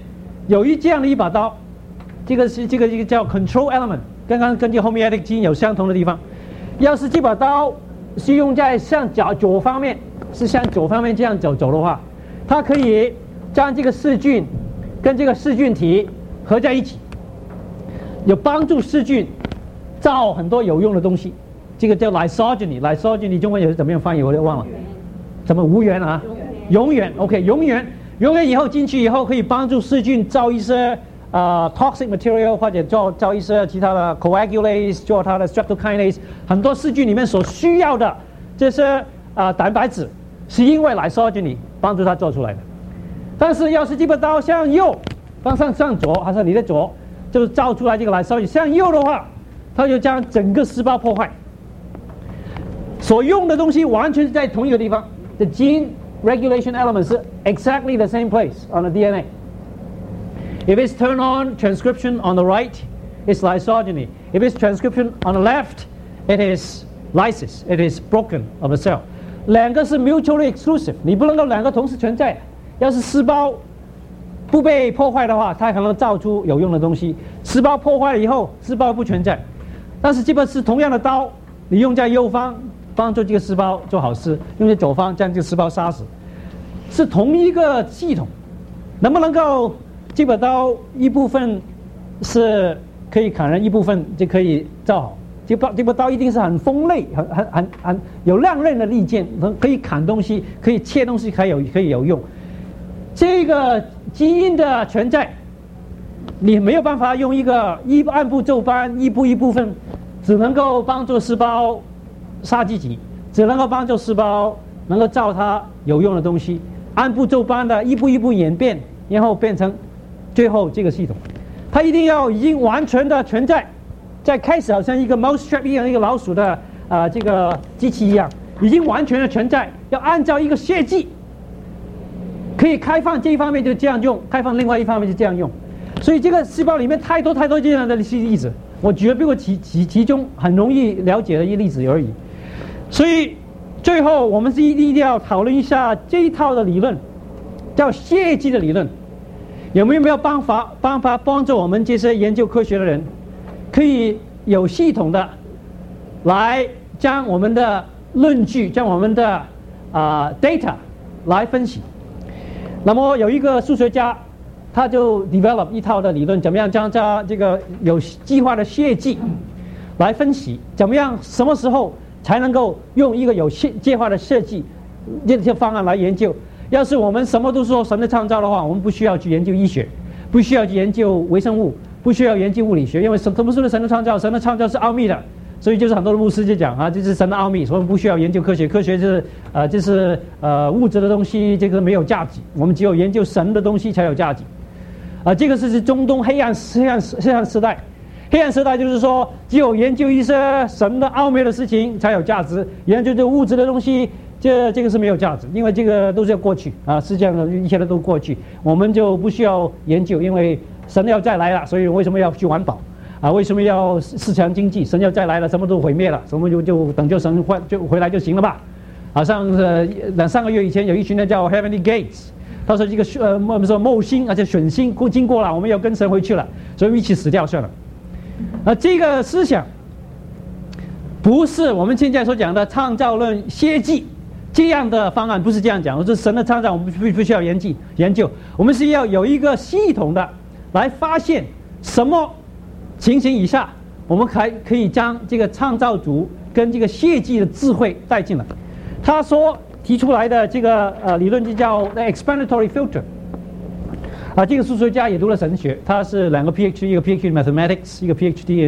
有这样的一把刀，这个叫 control element， 刚刚根据 homeotic 基因有相同的地方。要是这把刀是用在向左方面，是向左方面这样走的话，它可以将这个噬菌跟这个噬菌体合在一起，有帮助噬菌造很多有用的东西。这个叫 lysogeny， 中文也是怎么样翻译我就忘了，怎么无源啊？永远 OK， 永远以后进去以后可以帮助噬菌造一些toxic material， 或者造一些其他的 coagulase， 做它的 streptokinase， 很多噬菌里面所需要的这些蛋白质，是因为 lysogeny 帮助它做出来的。但是要是这把刀向右，向左还是你的左，就是造出来这个 lysogeny 向右的话，它就将整个细胞破坏。所用的东西完全是在同一个地方。The gene regulation element 是 exactly the same place on the DNA. If it's turn on transcription on the right, it's lysogeny. If it's transcription on the left, it is lysis. It is broken of the cell. 两个是 mutually exclusive， 你不能够两个同时存在。要是细胞不被破坏的话，它可能造出有用的东西。细胞破坏了以后，细胞不存在。但是这个是同样的刀，你用在右方帮助这个细胞做好事，用在左方将这个细胞杀死，是同一个系统。能不能够这把刀一部分是可以砍人，一部分就可以造好？这把刀一定是很锋利、很有亮刃的利剑，可以砍东西，可以切东西，可以有用。这个基因的存在，你没有办法用按部就班、一部分，只能够帮助细胞杀自己，只能够帮助细胞能够造它有用的东西，按部就班的一步演变，然后变成最后这个系统。它一定要已经完全的存在，在开始好像一个 mousetrap 一样，一个老鼠的这个机器一样，已经完全的存在，要按照一个设计，可以开放这一方面就这样用，开放另外一方面就这样用。所以这个细胞里面太多这样的例子，我举了过其中很容易了解的一例子而已。所以最后我们是一定要讨论一下这一套的理论，叫设计的理论，有没有办法帮助我们这些研究科学的人，可以有系统的来将我们的论据、将我们的data 来分析。那么有一个数学家，他就 develop 一套的理论，怎么样将这个有计划的设计来分析，怎么样什么时候才能够用一个有计划的设计这些方案来研究。要是我们什么都说神的创造的话，我们不需要去研究医学，不需要去研究微生物，不需要研究物理学，因为什么是神的创造？神的创造是奥秘的，所以就是很多的牧师就讲这是神的奥秘，所以我们不需要研究科学，科学就是物质的东西，这个没有价值，我们只有研究神的东西才有价值。这个是中东黑暗时代。黑暗时代就是说，只有研究一些神的奥秘的事情才有价值，研究这物质的东西，这个是没有价值，因为这个都是要过去世界上的一切都过去，我们就不需要研究，因为神要再来了，所以为什么要去环保为什么要市场经济？神要再来了，什么都毁灭了，什么就等救神就回来就行了吧？上2-3个月以前，有一群人叫 Heavenly Gates， 他说这个我们说木星而且选星经过了，我们要跟神回去了，所以我们一起死掉算了。这个思想不是我们现在所讲的创造论设计这样的方案，不是这样讲。是神的创造，我们不需要研究，我们是要有一个系统的来发现什么情形以下，我们可以将这个创造主跟这个设计的智慧带进来。他所提出来的这个理论就叫 explanatory filter。这个数学家也读了神学，他是2个 PhD， 一个 PhD in mathematics， 一个 PhD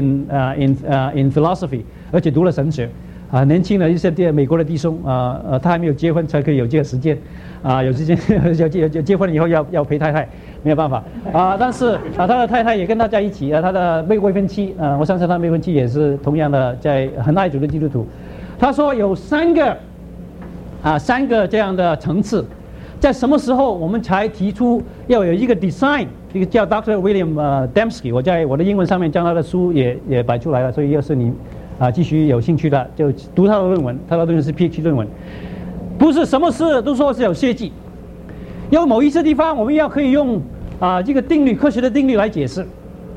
in philosophy， 而且读了神学。年轻的一些美国的弟兄，他还没有结婚才可以有这个时间，有时间有结婚以后要陪太太，没有办法但是他的太太也跟他在一起他的未婚妻我相信他未婚妻也是同样的在很爱主的基督徒。他说有3个这样的层次。在什么时候我们才提出要有一个 design？ 这个叫 Dr. William Dembski， 我在我的英文上面将他的书也摆出来了，所以要是你继续有兴趣的，就读他的论文。他的论文是 PhD 论文，不是什么事都说是有设计，有某一些地方我们可以用这个定律，科学的定律来解释。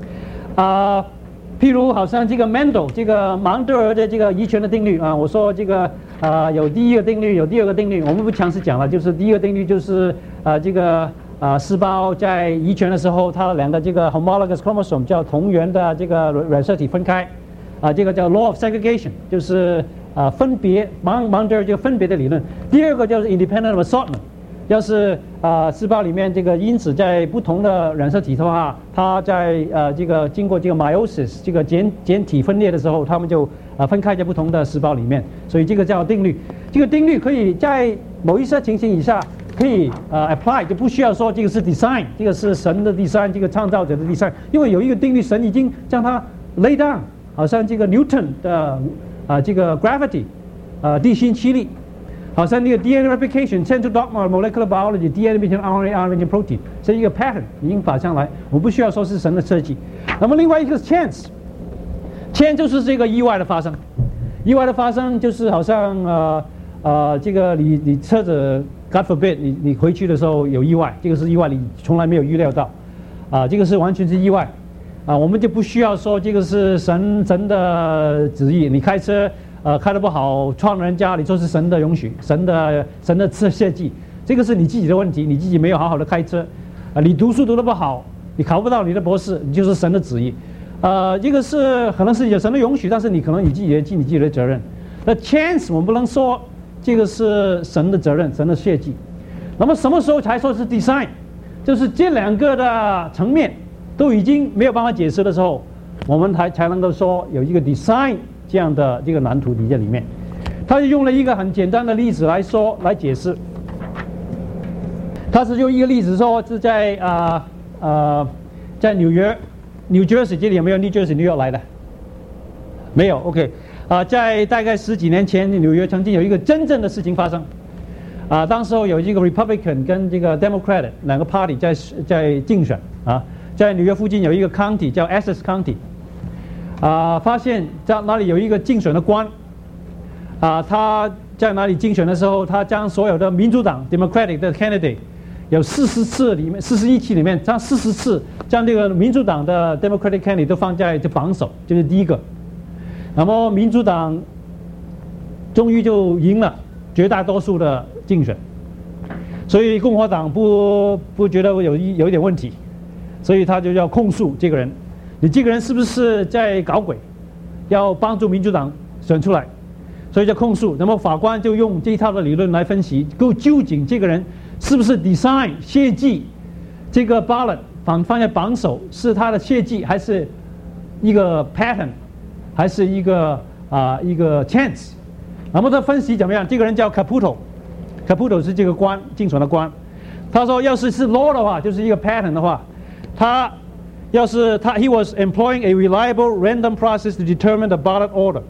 譬如好像这个 Mendel 这个芒德尔的这个遗传的定律我说这个有第一个定律，有第二个定律，我们不强势讲了，就是第一个定律就是这个细胞在遗传的时候，它两个这个 homologous chromosome 叫同源的这个染色体分开，这个叫 law of segregation， 就是分别芒德尔这个分别的理论。第二个就是 independent of assortment。要是细胞里面这个因子在不同的染色体的话，它在这个经过这个 meiosis 这个简体分裂的时候，它们就分开在不同的细胞里面，所以这个叫定律。这个定律可以在某一些情形以下可以apply， 就不需要说这个是 design， 这个是神的 design， 这个创造者的 design， 因为有一个定律，神已经将它 lay down， 好像这个 Newton 的这个 gravity， 地心吸力。好像那个 DNA replication central dogma of molecular biology， DNA 变成 RNA 变成 protein， 是一个 pattern 已经法上来，我不需要说是神的设计。那么另外一个 chance 就是这个意外的发生，意外的发生就是好像这个你车子 God forbid 你回去的时候有意外，这个是意外，你从来没有预料到，这个是完全是意外，我们就不需要说这个是神的旨意，你开车。开得不好撞人家，你说是神的允许，神的设计，这个是你自己的问题，你自己没有好好的开车，你读书读得不好，你考不到你的博士，你就是神的旨意，这个是可能是有神的允许，但是你可能你自己也尽你自己的责任。那 chance 我们不能说这个是神的责任，神的设计。那么什么时候才说是 design？ 就是这两个的层面都已经没有办法解释的时候，我们才能够说有一个 design。这样的这个蓝图底下里面，他就用了一个很简单的例子来解释。他是用一个例子说是在在纽约 New Jersey 这里有没有 New Jersey 纽约来的？没有 ，OK， 在大概10几年前，纽约曾经有一个真正的事情发生，当时候有一个 Republican 跟这个 Democrat 两个 party 在竞选在纽约附近有一个 county 叫 Essex County。发现在哪里有一个竞选的官，他在哪里竞选的时候，他将所有的民主党 Democratic 的 candidate 有41期里面，将40次将这个民主党的 Democratic candidate 都放在这榜首，就是第一个。那么民主党终于就赢了绝大多数的竞选，所以共和党不觉得有一点问题，所以他就要控诉这个人。你这个人是不是在搞鬼？要帮助民主党选出来，所以就控诉。那么法官就用这一套的理论来分析，究竟这个人是不是 design 设计这个 ballot 放在榜首是他的设计，还是一个 pattern， 还是一个 chance？ 那么他分析怎么样？这个人叫 Caputo 是这个官竞选的官。他说，要是 law 的话，就是一个 pattern 的话，he was employing a reliable random process to determine the ballot order.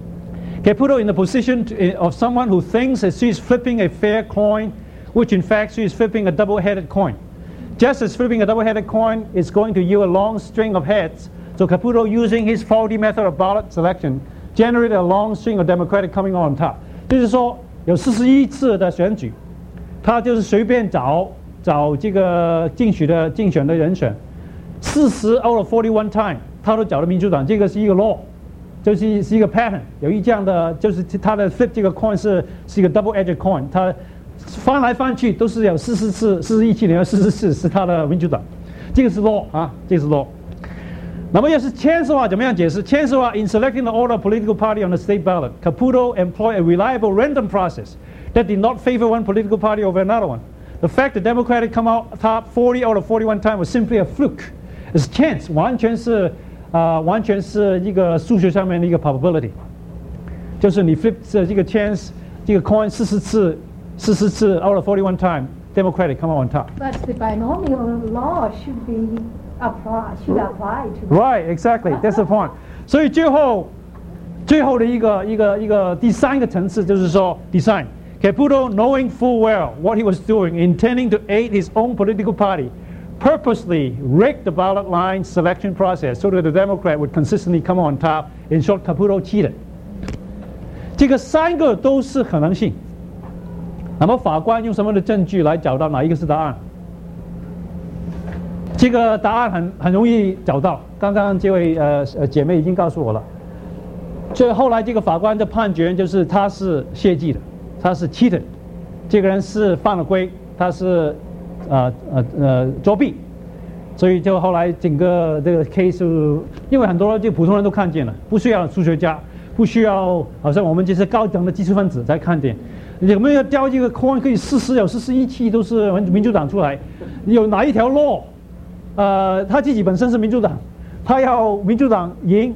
Caputo in the position of someone who thinks that she is flipping a fair coin, which in fact she is flipping a double-headed coin. Just as flipping a double-headed coin is going to yield a long string of heads, so Caputo, using his faulty method of ballot selection, generated a long string of Democratic coming on top. 就是说，有41次的选举，他就是随便找这个竞选的人选。40 out of 41 time， 他都找了民主党，这个是一个 law， 就是一个 pattern， 有一这样的，就是他的 flip 这个 coin 是一个 double-edged coin， 他翻来翻去都是有41次里面44次是他的民主党，这个是 law 这个是 law。那么要是 chance 的话，怎么样解释 ？chance 的话 ，in selecting the order of political party on the state ballot, Caputo employed a reliable random process that did not favor one political party over another one. The fact that Democratic come out top 40 out of 41 times was simply a fluke.It's chance， 完全是一个数学上面的一个 probability， 就是你 flip 这个 chance 这个 coin 40次 out of 41 time Democratic come out on top. But the binomial law should apply to. Right, exactly. That's the point. 所以最后的一个第三个层次就是说 design. Caputo, knowing full well what he was doing, intending to aid his own political party.Purposely rigged the ballot line selection process so that the Democrat would consistently come on top. In short, Caputo cheated. 这个3个都是可能性。那么法官用什么的证据来找到哪一个是答案？ 这个答案很容易找到。刚刚这位姐妹已经告诉我了。最后来这个法官的判决就是他是泄记的，他是 cheated， 这个人是犯了规，他是作弊。所以就后来整个这个 case， 因为很多就普通人都看见了，不需要数学家，不需要好像我们这些高等的技术分子才看见。有没有调这个coin可以有41期都是民主党出来？有哪一条 law？ 他自己本身是民主党，他要民主党赢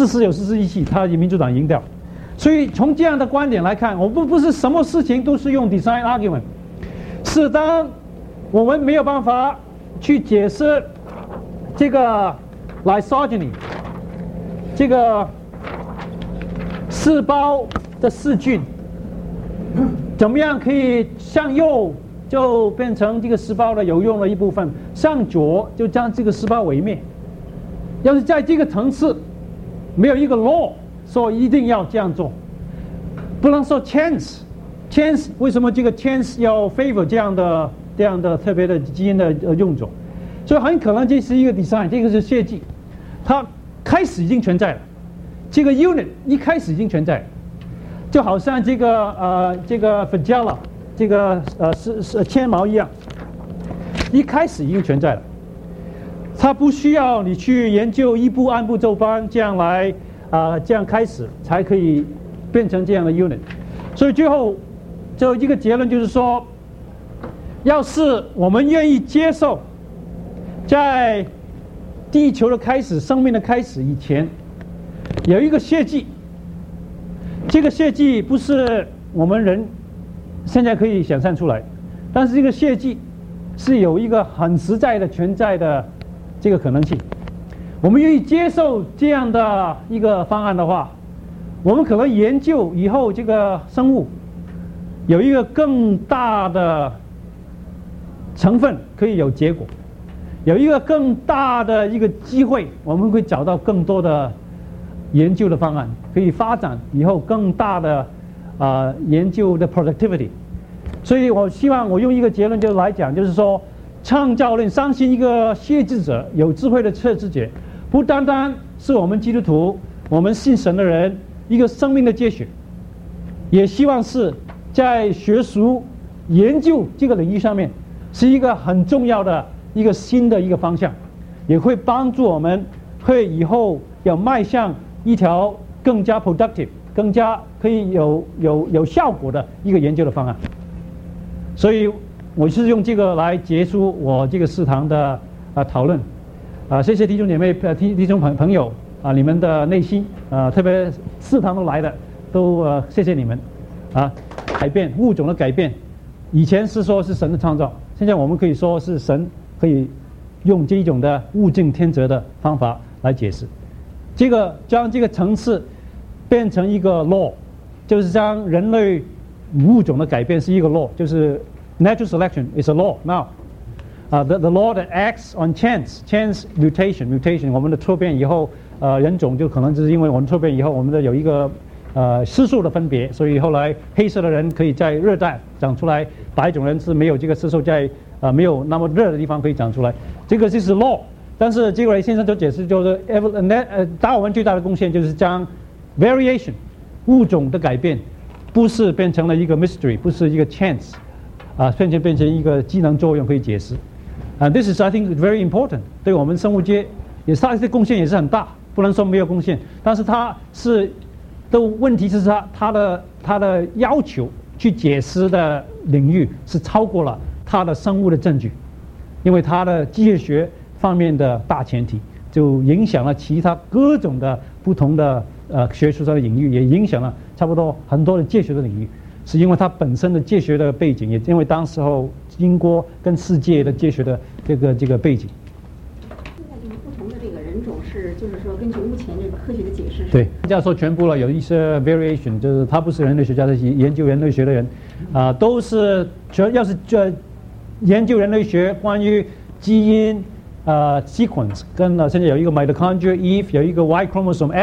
41期，他以民主党赢掉。所以从这样的观点来看，我们不是什么事情都是用 design argument， 是当我们没有办法去解释这个 lysogeny， 这个细胞的细菌怎么样可以向右就变成这个细胞的有用的一部分，向左就将这个细胞毁灭。要是在这个层次没有一个 law 说一定要这样做，不能说 chance， 为什么这个 chance 要 favor 这样的特别的基因的用种？所以很可能这是一个 design， 这个是设计，它开始已经存在了，这个 unit 一开始已经存在了，就好像这个flagella 这个是纤毛一样，一开始已经存在了，它不需要你去研究一步按部就班这样来这样开始才可以变成这样的 unit。所以最后就一个结论就是说，要是我们愿意接受在地球的开始、生命的开始以前有一个设计，这个设计不是我们人现在可以想象出来，但是这个设计是有一个很实在的存在的这个可能性。我们愿意接受这样的一个方案的话，我们可能研究以后这个生物有一个更大的成分可以有结果，有一个更大的一个机会，我们会找到更多的研究的方案，可以发展以后更大的研究的 productivity。所以我希望我用一个结论就来讲，就是说创造论相信一个设计者，有智慧的设计者，不单单是我们基督徒，我们信神的人一个生命的接续，也希望是在学术研究这个领域上面是一个很重要的一个新的一个方向，也会帮助我们会以后要迈向一条更加 productive、更加可以有效果的一个研究的方案。所以我是用这个来结束我这个4堂的讨论。谢谢弟兄姐妹、弟兄朋友你们的内心特别4堂都来的，都谢谢你们改变物种的改变，以前是说是神的创造，现在我们可以说是神可以用这种的物竞天择的方法来解释。这个将这个层次变成一个 law， 就是将人类物种的改变是一个 law， 就是 natural selection is a law now。the law that acts on chance mutation， 我们的突变以后人种就可能就是因为我们突变以后我们的有一个色素的分别，所以后来黑色的人可以在热带长出来，白种人是没有这个色素在没有那么热的地方可以长出来，这个就是 law。但是这位先生就解释，就是达尔文最大的贡献就是将 variation 物种的改变不是变成了一个 mystery， 不是一个 chance， 变成一个机能作用可以解释。This is I think very important， 对我们生物界也是它的贡献也是很大，不能说没有贡献，但是它是的问题是它的要求去解释的领域是超过了它的生物的证据，因为它的机械学方面的大前提就影响了其他各种的不同的学术上的领域，也影响了差不多很多的介学的领域，是因为它本身的介学的背景，也因为当时候英国跟世界的介学的这个背景。 现在就是不同的这个人种是，就是说根据目前这个科学的解释， 对，这样说全部了，有一些 variation， 就是他不是人类学家，是研究人类学的人，都是要是研究人类学关于基因sequence， 跟现在有一个 mitochondria Eve， 有一个 Y chromosome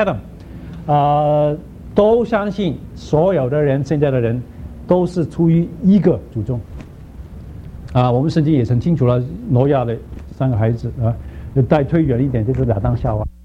Adam，都相信所有的人现在的人都是出于一个祖宗。我们圣经也很清楚了，挪亚的 3个孩子啊，再推远一点就是亚当夏娃。